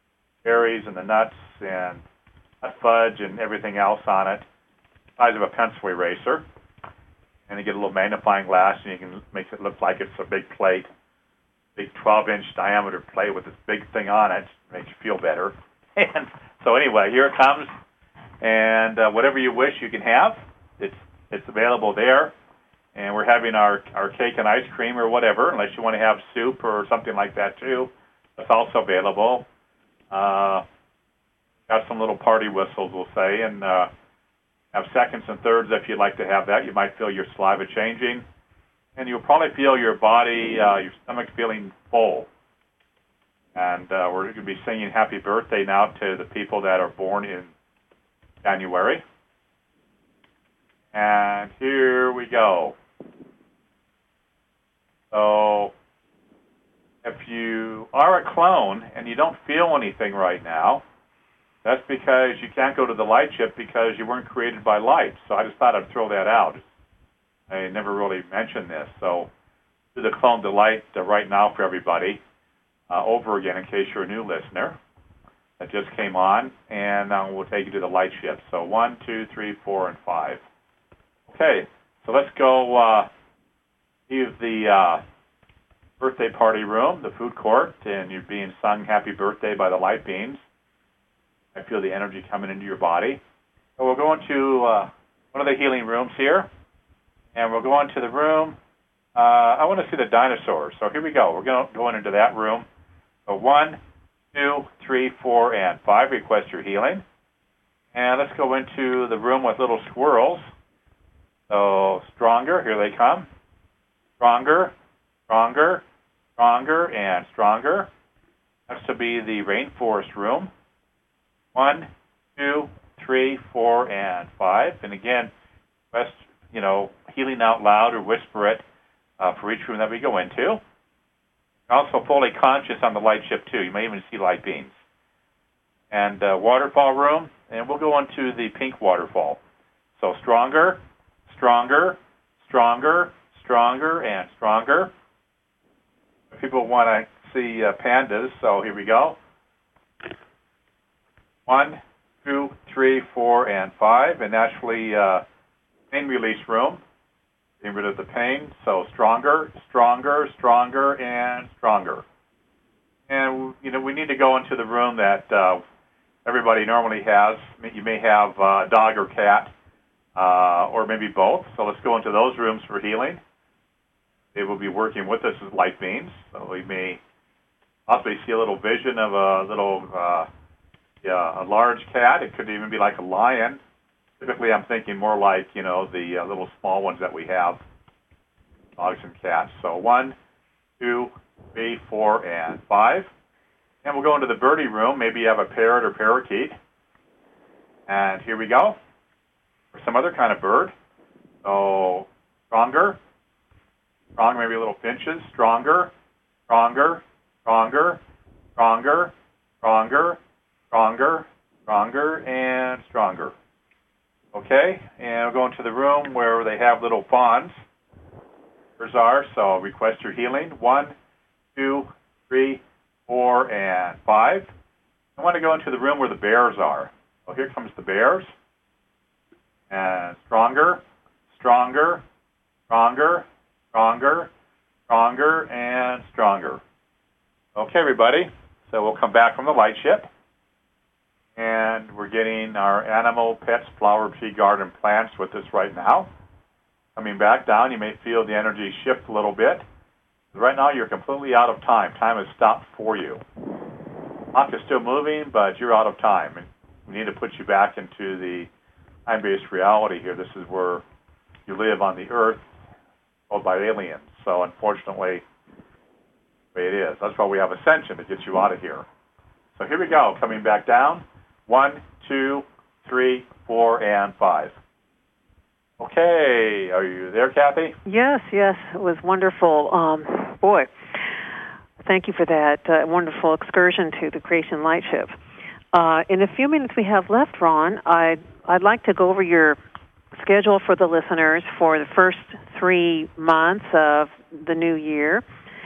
Speaker 1: berries and the nuts and nut fudge and everything else on it, the size of a pencil eraser. And you get a little magnifying glass, and you can make it look like it's a big plate, big twelve-inch diameter plate with this big thing on it. Makes you feel better. And so anyway, here it comes. And uh, whatever you wish you can have, it's it's available there. And we're having our, our cake and ice cream or whatever, unless you want to have soup or something like that too. That's also available. Uh, got some little party whistles, we'll say, and uh, have seconds and thirds if you'd like to have that. You might feel your saliva changing, and you'll probably feel your body, uh, your stomach feeling full. And uh, we're going to be singing happy birthday now to the people that are born in January. And here we go. So if you are a clone and you don't feel anything right now, that's because you can't go to the light ship because you weren't created by light. So I just thought I'd throw that out. I never really mentioned this. So do the clone delight uh, right now for everybody uh, over again in case you're a new listener that just came on, and now we'll take you to the light ship. So one, two, three, four, and five. Okay, so let's go uh, leave the uh, birthday party room, the food court, and you're being sung happy birthday by the light beams. I feel the energy coming into your body. So we'll go into uh, one of the healing rooms here, and we'll go into the room. Uh, I want to see the dinosaurs. So here we go. We're going going into that room. So one, two, three, four, and five. Request your healing. And let's go into the room with little squirrels. So stronger. Here they come. Stronger, stronger, stronger, and stronger. That's to be the rainforest room. One, two, three, four, and five. And again, request, you know, healing out loud or whisper it uh, for each room that we go into. Also fully conscious on the light ship, too. You may even see light beams. And uh, waterfall room, and we'll go into the pink waterfall. So stronger, stronger, stronger, stronger, and stronger. People want to see uh, pandas, so here we go. One, two, three, four, and five. And actually, uh, pain release room. Getting rid of the pain. So stronger, stronger, stronger, and stronger. And, you know, we need to go into the room that uh, everybody normally has. You may have uh, a dog or cat, uh, or maybe both. So let's go into those rooms for healing. They will be working with us as light beams. So we may possibly see a little vision of a little... Uh, Yeah, a large cat. It could even be like a lion. Typically, I'm thinking more like, you know, the uh, little small ones that we have, dogs and cats. So one, two, three, four, and five. And we'll go into the birdie room. Maybe you have a parrot or parakeet. And here we go. Or some other kind of bird. So stronger, stronger, maybe little finches. Stronger, stronger, stronger, stronger, stronger, stronger, stronger, and stronger. Okay, and we'll go into the room where they have little fawns. Here's ours, so request your healing. One, two, three, four, and five. I want to go into the room where the bears are. So here comes the bears. And stronger, stronger, stronger, stronger, stronger, and stronger. Okay, everybody, so we'll come back from the light ship. And we're getting our animal, pets, flower, tree, garden, plants with us right now. Coming back down, you may feel the energy shift a little bit. Right now, you're completely out of time. Time has stopped for you. Clock is still moving, but you're out of time. And we need to put you back into the time-based reality here. This is where you live on the Earth, called by aliens. So, unfortunately, the way it is. That's why we have Ascension, to get you out of here. So here we go, coming back down. One, two, three, four, and five. Okay, are you there, Kathy?
Speaker 2: Yes, yes, it was wonderful. Um, boy, thank you for that uh, wonderful excursion to the Creation Light Ship. Uh, in the few minutes we have left, Ron, I'd, I'd like to go over your schedule for the listeners for the first three months of the new year.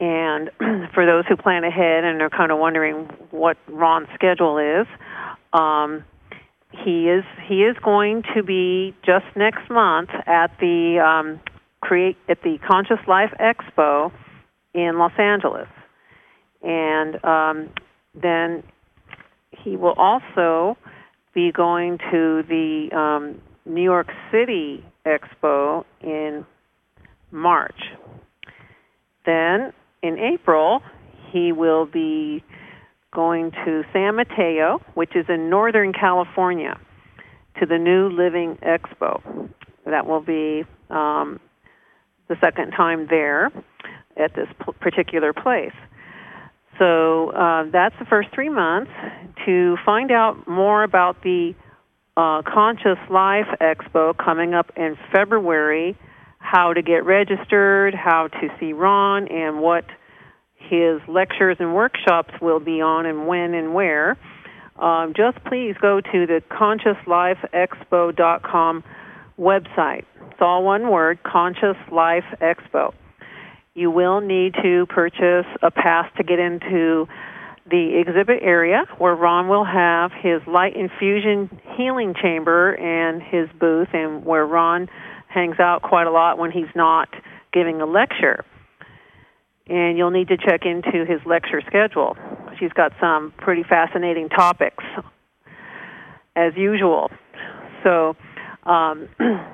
Speaker 2: And for those who plan ahead and are kind of wondering what Ron's schedule is, um, he is he is going to be just next month at the um, create at the Conscious Life Expo in Los Angeles, and um, then he will also be going to the um, New York City Expo in March. Then in April, he will be going to San Mateo, which is in Northern California, to the New Living Expo. That will be um, the second time there at this p- particular place. So uh, that's the first three months. To find out more about the uh, Conscious Life Expo coming up in February, how to get registered, how to see Ron, and what his lectures and workshops will be on and when and where, um, just please go to the conscious life expo dot com website. It's all one word, Conscious Life Expo. You will need to purchase a pass to get into the exhibit area where Ron will have his light infusion healing chamber and his booth, and where Ron hangs out quite a lot when he's not giving a lecture. And you'll need to check into his lecture schedule. She's got some pretty fascinating topics, as usual. So um,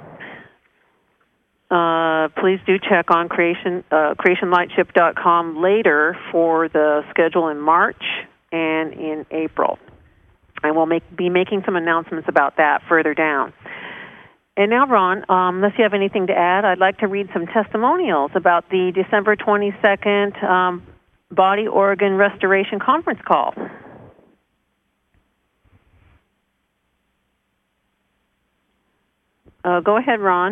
Speaker 2: uh, please do check on creation uh, creation light ship dot com later for the schedule in March and in April. And we'll make, be making some announcements about that further down. And now, Ron, um, unless you have anything to add, I'd like to read some testimonials about the December twenty-second um, Body Organ Restoration Conference Call. Uh, go ahead, Ron.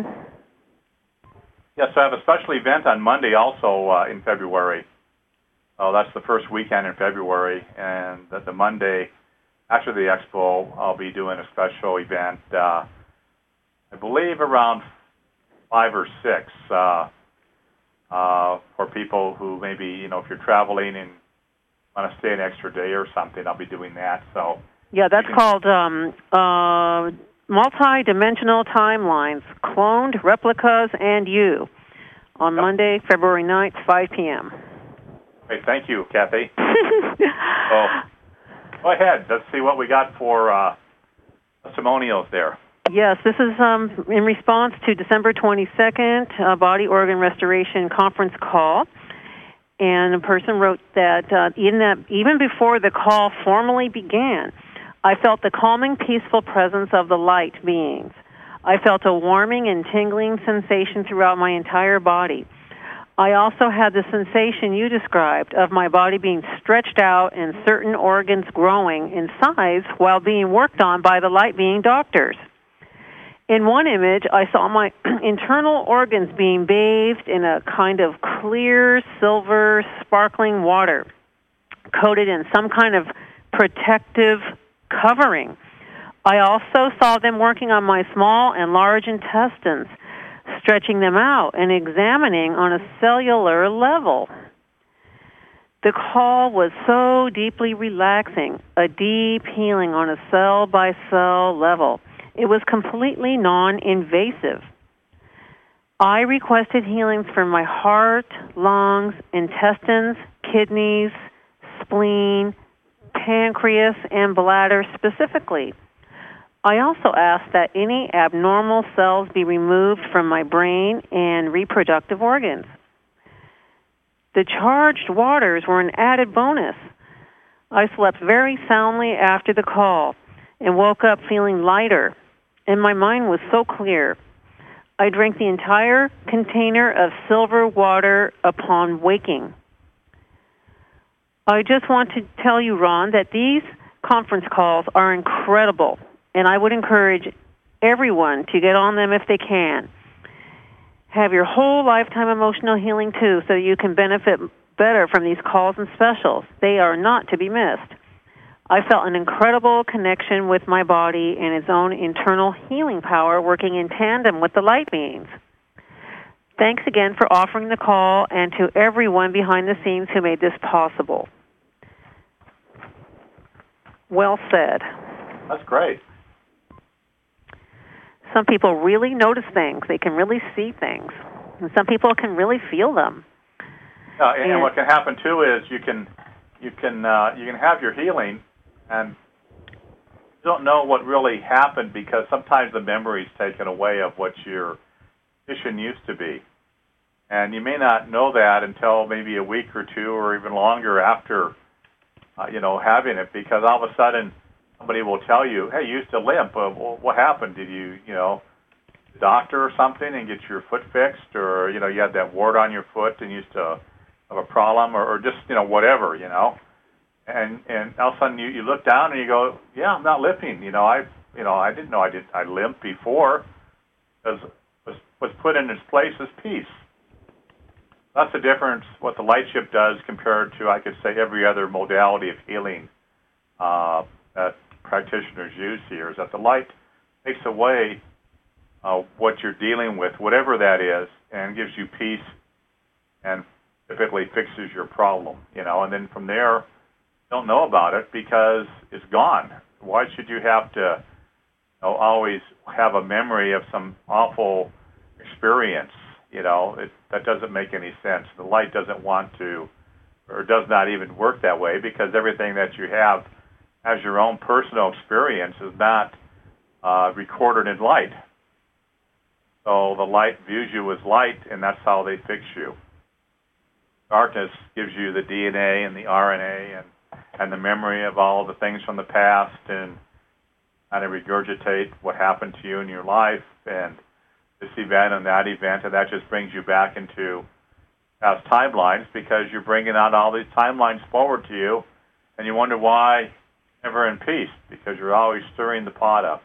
Speaker 1: Yes, I have a special event on Monday also uh, in February. Oh, that's the first weekend in February, and the, the Monday after the expo, I'll be doing a special event. Uh, I believe around five or six uh, uh, for people who maybe, you know, if you're traveling and want to stay an extra day or something, I'll be doing that. So
Speaker 2: yeah, that's called um, uh, Multi-Dimensional Timelines, Cloned Replicas and You, on yep. Monday, February ninth, five p.m.
Speaker 1: Hey, thank you, Kathy. So go ahead. Let's see what we got for uh, testimonials there.
Speaker 2: Yes, this is um, in response to December twenty-second uh, Body Organ Restoration Conference Call. And a person wrote that, uh, in that even before the call formally began, I felt the calming, peaceful presence of the light beings. I felt a warming and tingling sensation throughout my entire body. I also had the sensation you described of my body being stretched out and certain organs growing in size while being worked on by the light being doctors. In one image, I saw my internal organs being bathed in a kind of clear, silver, sparkling water, coated in some kind of protective covering. I also saw them working on my small and large intestines, stretching them out and examining on a cellular level. The call was so deeply relaxing, a deep healing on a cell-by-cell level. It was completely non-invasive. I requested healings for my heart, lungs, intestines, kidneys, spleen, pancreas, and bladder specifically. I also asked that any abnormal cells be removed from my brain and reproductive organs. The charged waters were an added bonus. I slept very soundly after the call and woke up feeling lighter, and my mind was so clear. I drank the entire container of silver water upon waking. I just want to tell you, Ron, that these conference calls are incredible, and I would encourage everyone to get on them if they can. Have your whole lifetime emotional healing, too, so you can benefit better from these calls and specials. They are not to be missed. I felt an incredible connection with my body and its own internal healing power working in tandem with the light beings. Thanks again for offering the call and to everyone behind the scenes who made this possible. Well said.
Speaker 1: That's great.
Speaker 2: Some people really notice things. They can really see things. And some people can really feel them.
Speaker 1: Uh, and, and what can happen too is you can you can uh, you can have your healing and you don't know what really happened because sometimes the memory is taken away of what your condition used to be, and you may not know that until maybe a week or two or even longer after uh, you know having it, because all of a sudden somebody will tell you, "Hey, you used to limp. Uh, well, what happened? Did you you know the doctor or something and get your foot fixed, or you know you had that wart on your foot and used to have a problem, or, or just you know whatever you know." And and all of a sudden you, you look down and you go, "Yeah, I'm not limping. You know I you know I didn't know I did I limped before." Because was was put in its place as peace. That's the difference. What the light ship does compared to, I could say, every other modality of healing uh, that practitioners use here, is that the light takes away uh, what you're dealing with, whatever that is, and gives you peace, and typically fixes your problem. You know, and then from there, don't know about it because it's gone. Why should you have to you know, always have a memory of some awful experience? You know, it, that doesn't make any sense. The light doesn't want to, or does not even work that way, because everything that you have as your own personal experience is not uh, recorded in light. So the light views you as light, and that's how they fix you. Darkness gives you the D N A and the R N A and and the memory of all the things from the past, and kind of regurgitate what happened to you in your life and this event and that event, and that just brings you back into past timelines, because you're bringing out all these timelines forward to you, and you wonder why you're never in peace, because you're always stirring the pot up.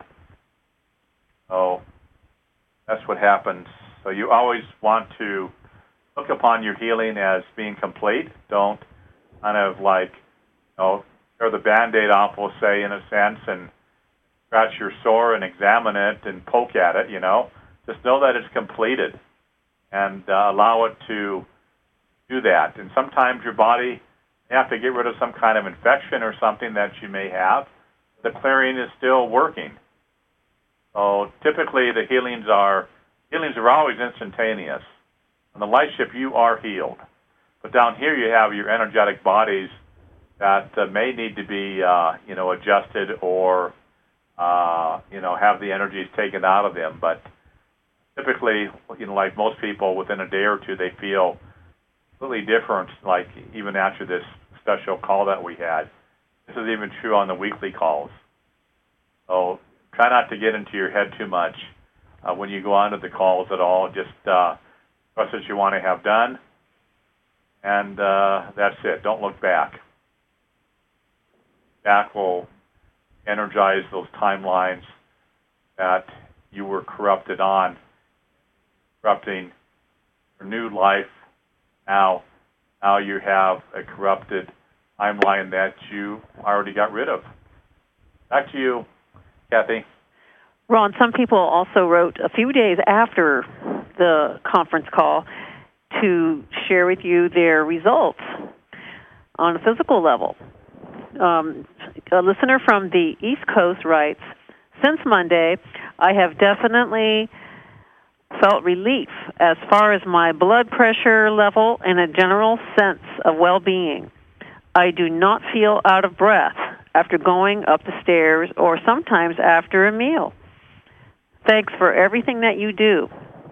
Speaker 1: So that's what happens. So you always want to look upon your healing as being complete. Don't kind of like, you know, tear the Band-Aid off, we'll say, in a sense, and scratch your sore and examine it and poke at it, you know. Just know that it's completed, and uh, allow it to do that. And sometimes your body may have to get rid of some kind of infection or something that you may have. The clearing is still working. So typically the healings are, healings are always instantaneous. On the light ship, you are healed. But down here you have your energetic bodies that uh, may need to be, uh, you know, adjusted or, uh, you know, have the energies taken out of them. But typically, you know, like most people, within a day or two, they feel completely different, like even after this special call that we had. This is even true on the weekly calls. So try not to get into your head too much uh, when you go on to the calls at all. Just uh, trust what you want to have done, and uh, that's it. Don't look back. Back will energize those timelines that you were corrupted on, corrupting your new life. Now, now you have a corrupted timeline that you already got rid of. Back to you, Kathy.
Speaker 2: Ron, some people also wrote a few days after the conference call to share with you their results on a physical level. Um, a listener from the East Coast writes, "Since Monday, I have definitely felt relief as far as my blood pressure level and a general sense of well-being. I do not feel out of breath after going up the stairs or sometimes after a meal. Thanks for everything that you do."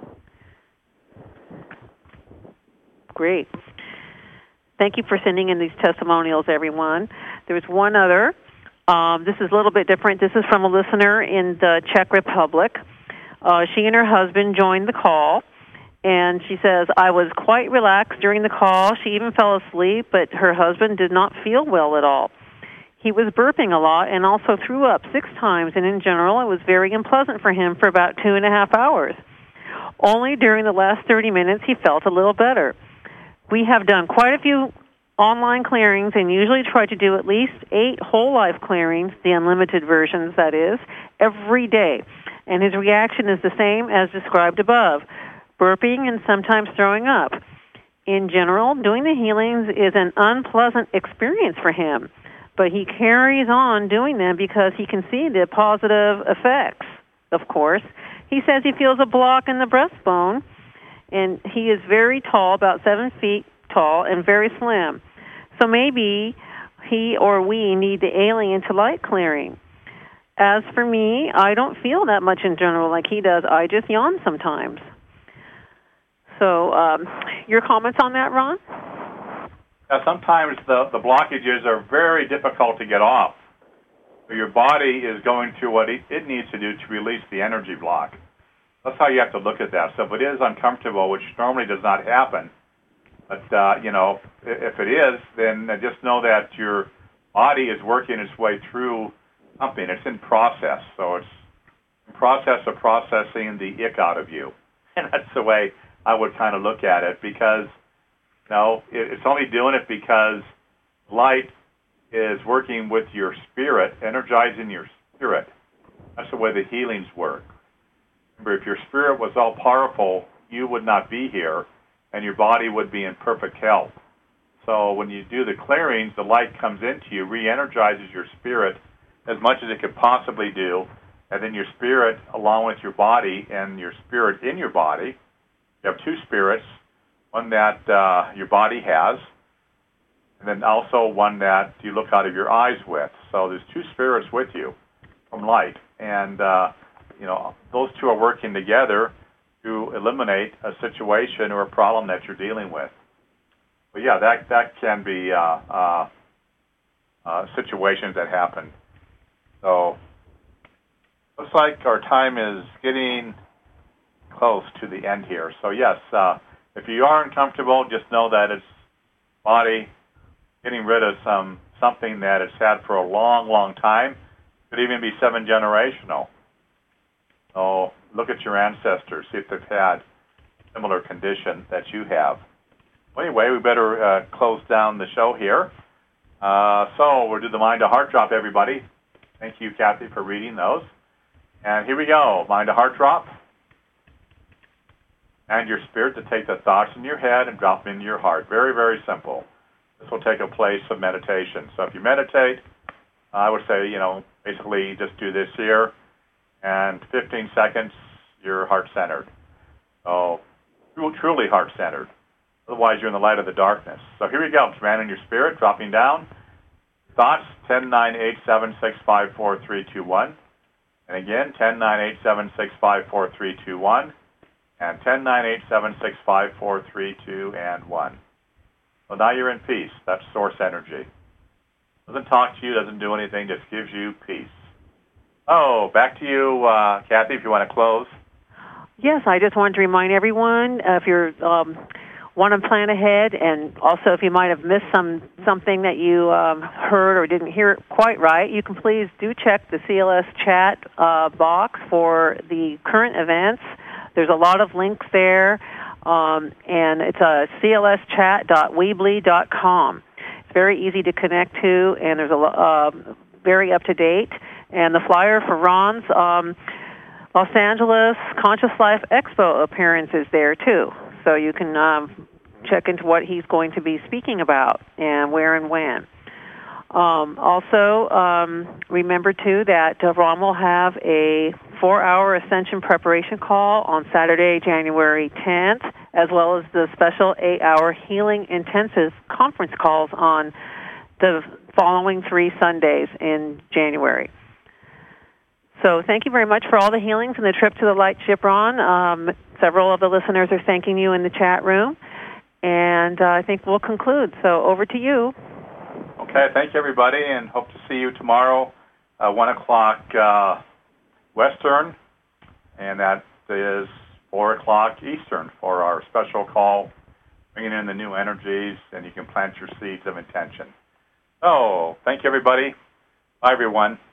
Speaker 2: Great. Thank you for sending in these testimonials, everyone. There's one other. Um, this is a little bit different. This is from a listener in the Czech Republic. Uh, she and her husband joined the call, and she says, "I was quite relaxed during the call. She even fell asleep, but her husband did not feel well at all. He was burping a lot and also threw up six times, and in general, it was very unpleasant for him for about two and a half hours. Only during the last thirty minutes, he felt a little better. We have done quite a few online clearings and usually try to do at least eight whole life clearings, the unlimited versions, that is, every day. And his reaction is the same as described above. burping, and sometimes throwing up. In general, doing the healings is an unpleasant experience for him, but he carries on doing them because he can see the positive effects, of course. He says he feels a block in the breastbone, and he is very tall, about seven feet tall, and very slim. So maybe he or we need the alien to light clearing. As for me, I don't feel that much in general like he does. I just yawn sometimes. So um, your comments on that, Ron?
Speaker 1: Now, sometimes the, the blockages are very difficult to get off. So your body is going to what it, it needs to do to release the energy block. That's how you have to look at that. So if it is uncomfortable, which normally does not happen, but, uh, you know, if it is, then just know that your body is working its way through something. It's in process. So it's in process of processing the ick out of you. And that's the way I would kind of look at it, because, you know, it, it's only doing it because light is working with your spirit, energizing your spirit. That's the way the healings work. Remember, if your spirit was all powerful, you would not be here, and your body would be in perfect health. So when you do the clearings, the light comes into you, re-energizes your spirit as much as it could possibly do, and then your spirit, along with your body and your spirit in your body, you have two spirits, one that uh, your body has, and then also one that you look out of your eyes with. So there's two spirits with you from light, and uh, you know those two are working together to eliminate a situation or a problem that you're dealing with. But yeah, that that can be uh, uh, uh, situations that happen. So looks like our time is getting close to the end here. So yes, uh, if you are uncomfortable, just know that it's body getting rid of some something that it's had for a long, long time. Could even be seven generational. So look at your ancestors, see if they've had similar condition that you have. Well, anyway, we better uh, close down the show here. Uh, so we'll do the Mind to Heart Drop, everybody. Thank you, Kathy, for reading those. And here we go, Mind to Heart Drop. And your spirit to take the thoughts in your head and drop them into your heart. Very, very simple. This will take a place of meditation. So if you meditate, I would say, you know, basically just do this here, and fifteen seconds, you're heart-centered. So truly heart-centered. Otherwise, you're in the light of the darkness. So here we go. Commanding your spirit, dropping down. Thoughts, ten, nine, eight, seven, six, five, four, three, two, one. And again, ten, nine, eight, seven, six, five, four, three, two, one. And ten, nine, eight, seven, six, five, four, three, two, and one. So now you're in peace. That's source energy. Doesn't talk to you, doesn't do anything, just gives you peace. Oh, back to you, uh, Kathy, if you want to close.
Speaker 2: Yes, I just wanted to remind everyone, uh, if you're um, want to plan ahead, and also if you might have missed some something that you um, heard or didn't hear quite right, you can please do check the C L S chat uh, box for the current events. There's a lot of links there, um, and it's uh, c l s chat dot weebly dot com. It's very easy to connect to, and there's a uh, very up to date. And the flyer for Ron's um, Los Angeles Conscious Life Expo appearance is there too, so you can um, check into what he's going to be speaking about and where and when. Um, also, um, remember, too, that uh, Ron will have a four-hour Ascension preparation call on Saturday, January tenth, as well as the special eight-hour Healing Intensive conference calls on the following three Sundays in January. So thank you very much for all the healings and the trip to the light ship, Ron. Um, several of the listeners are thanking you in the chat room, and uh, I think we'll conclude. So over to you.
Speaker 1: Okay, thank you, everybody, and hope to see you tomorrow, uh, one o'clock uh, Western, and that is four o'clock Eastern for our special call, bringing in the new energies, and you can plant your seeds of intention. So, thank you, everybody. Bye, everyone.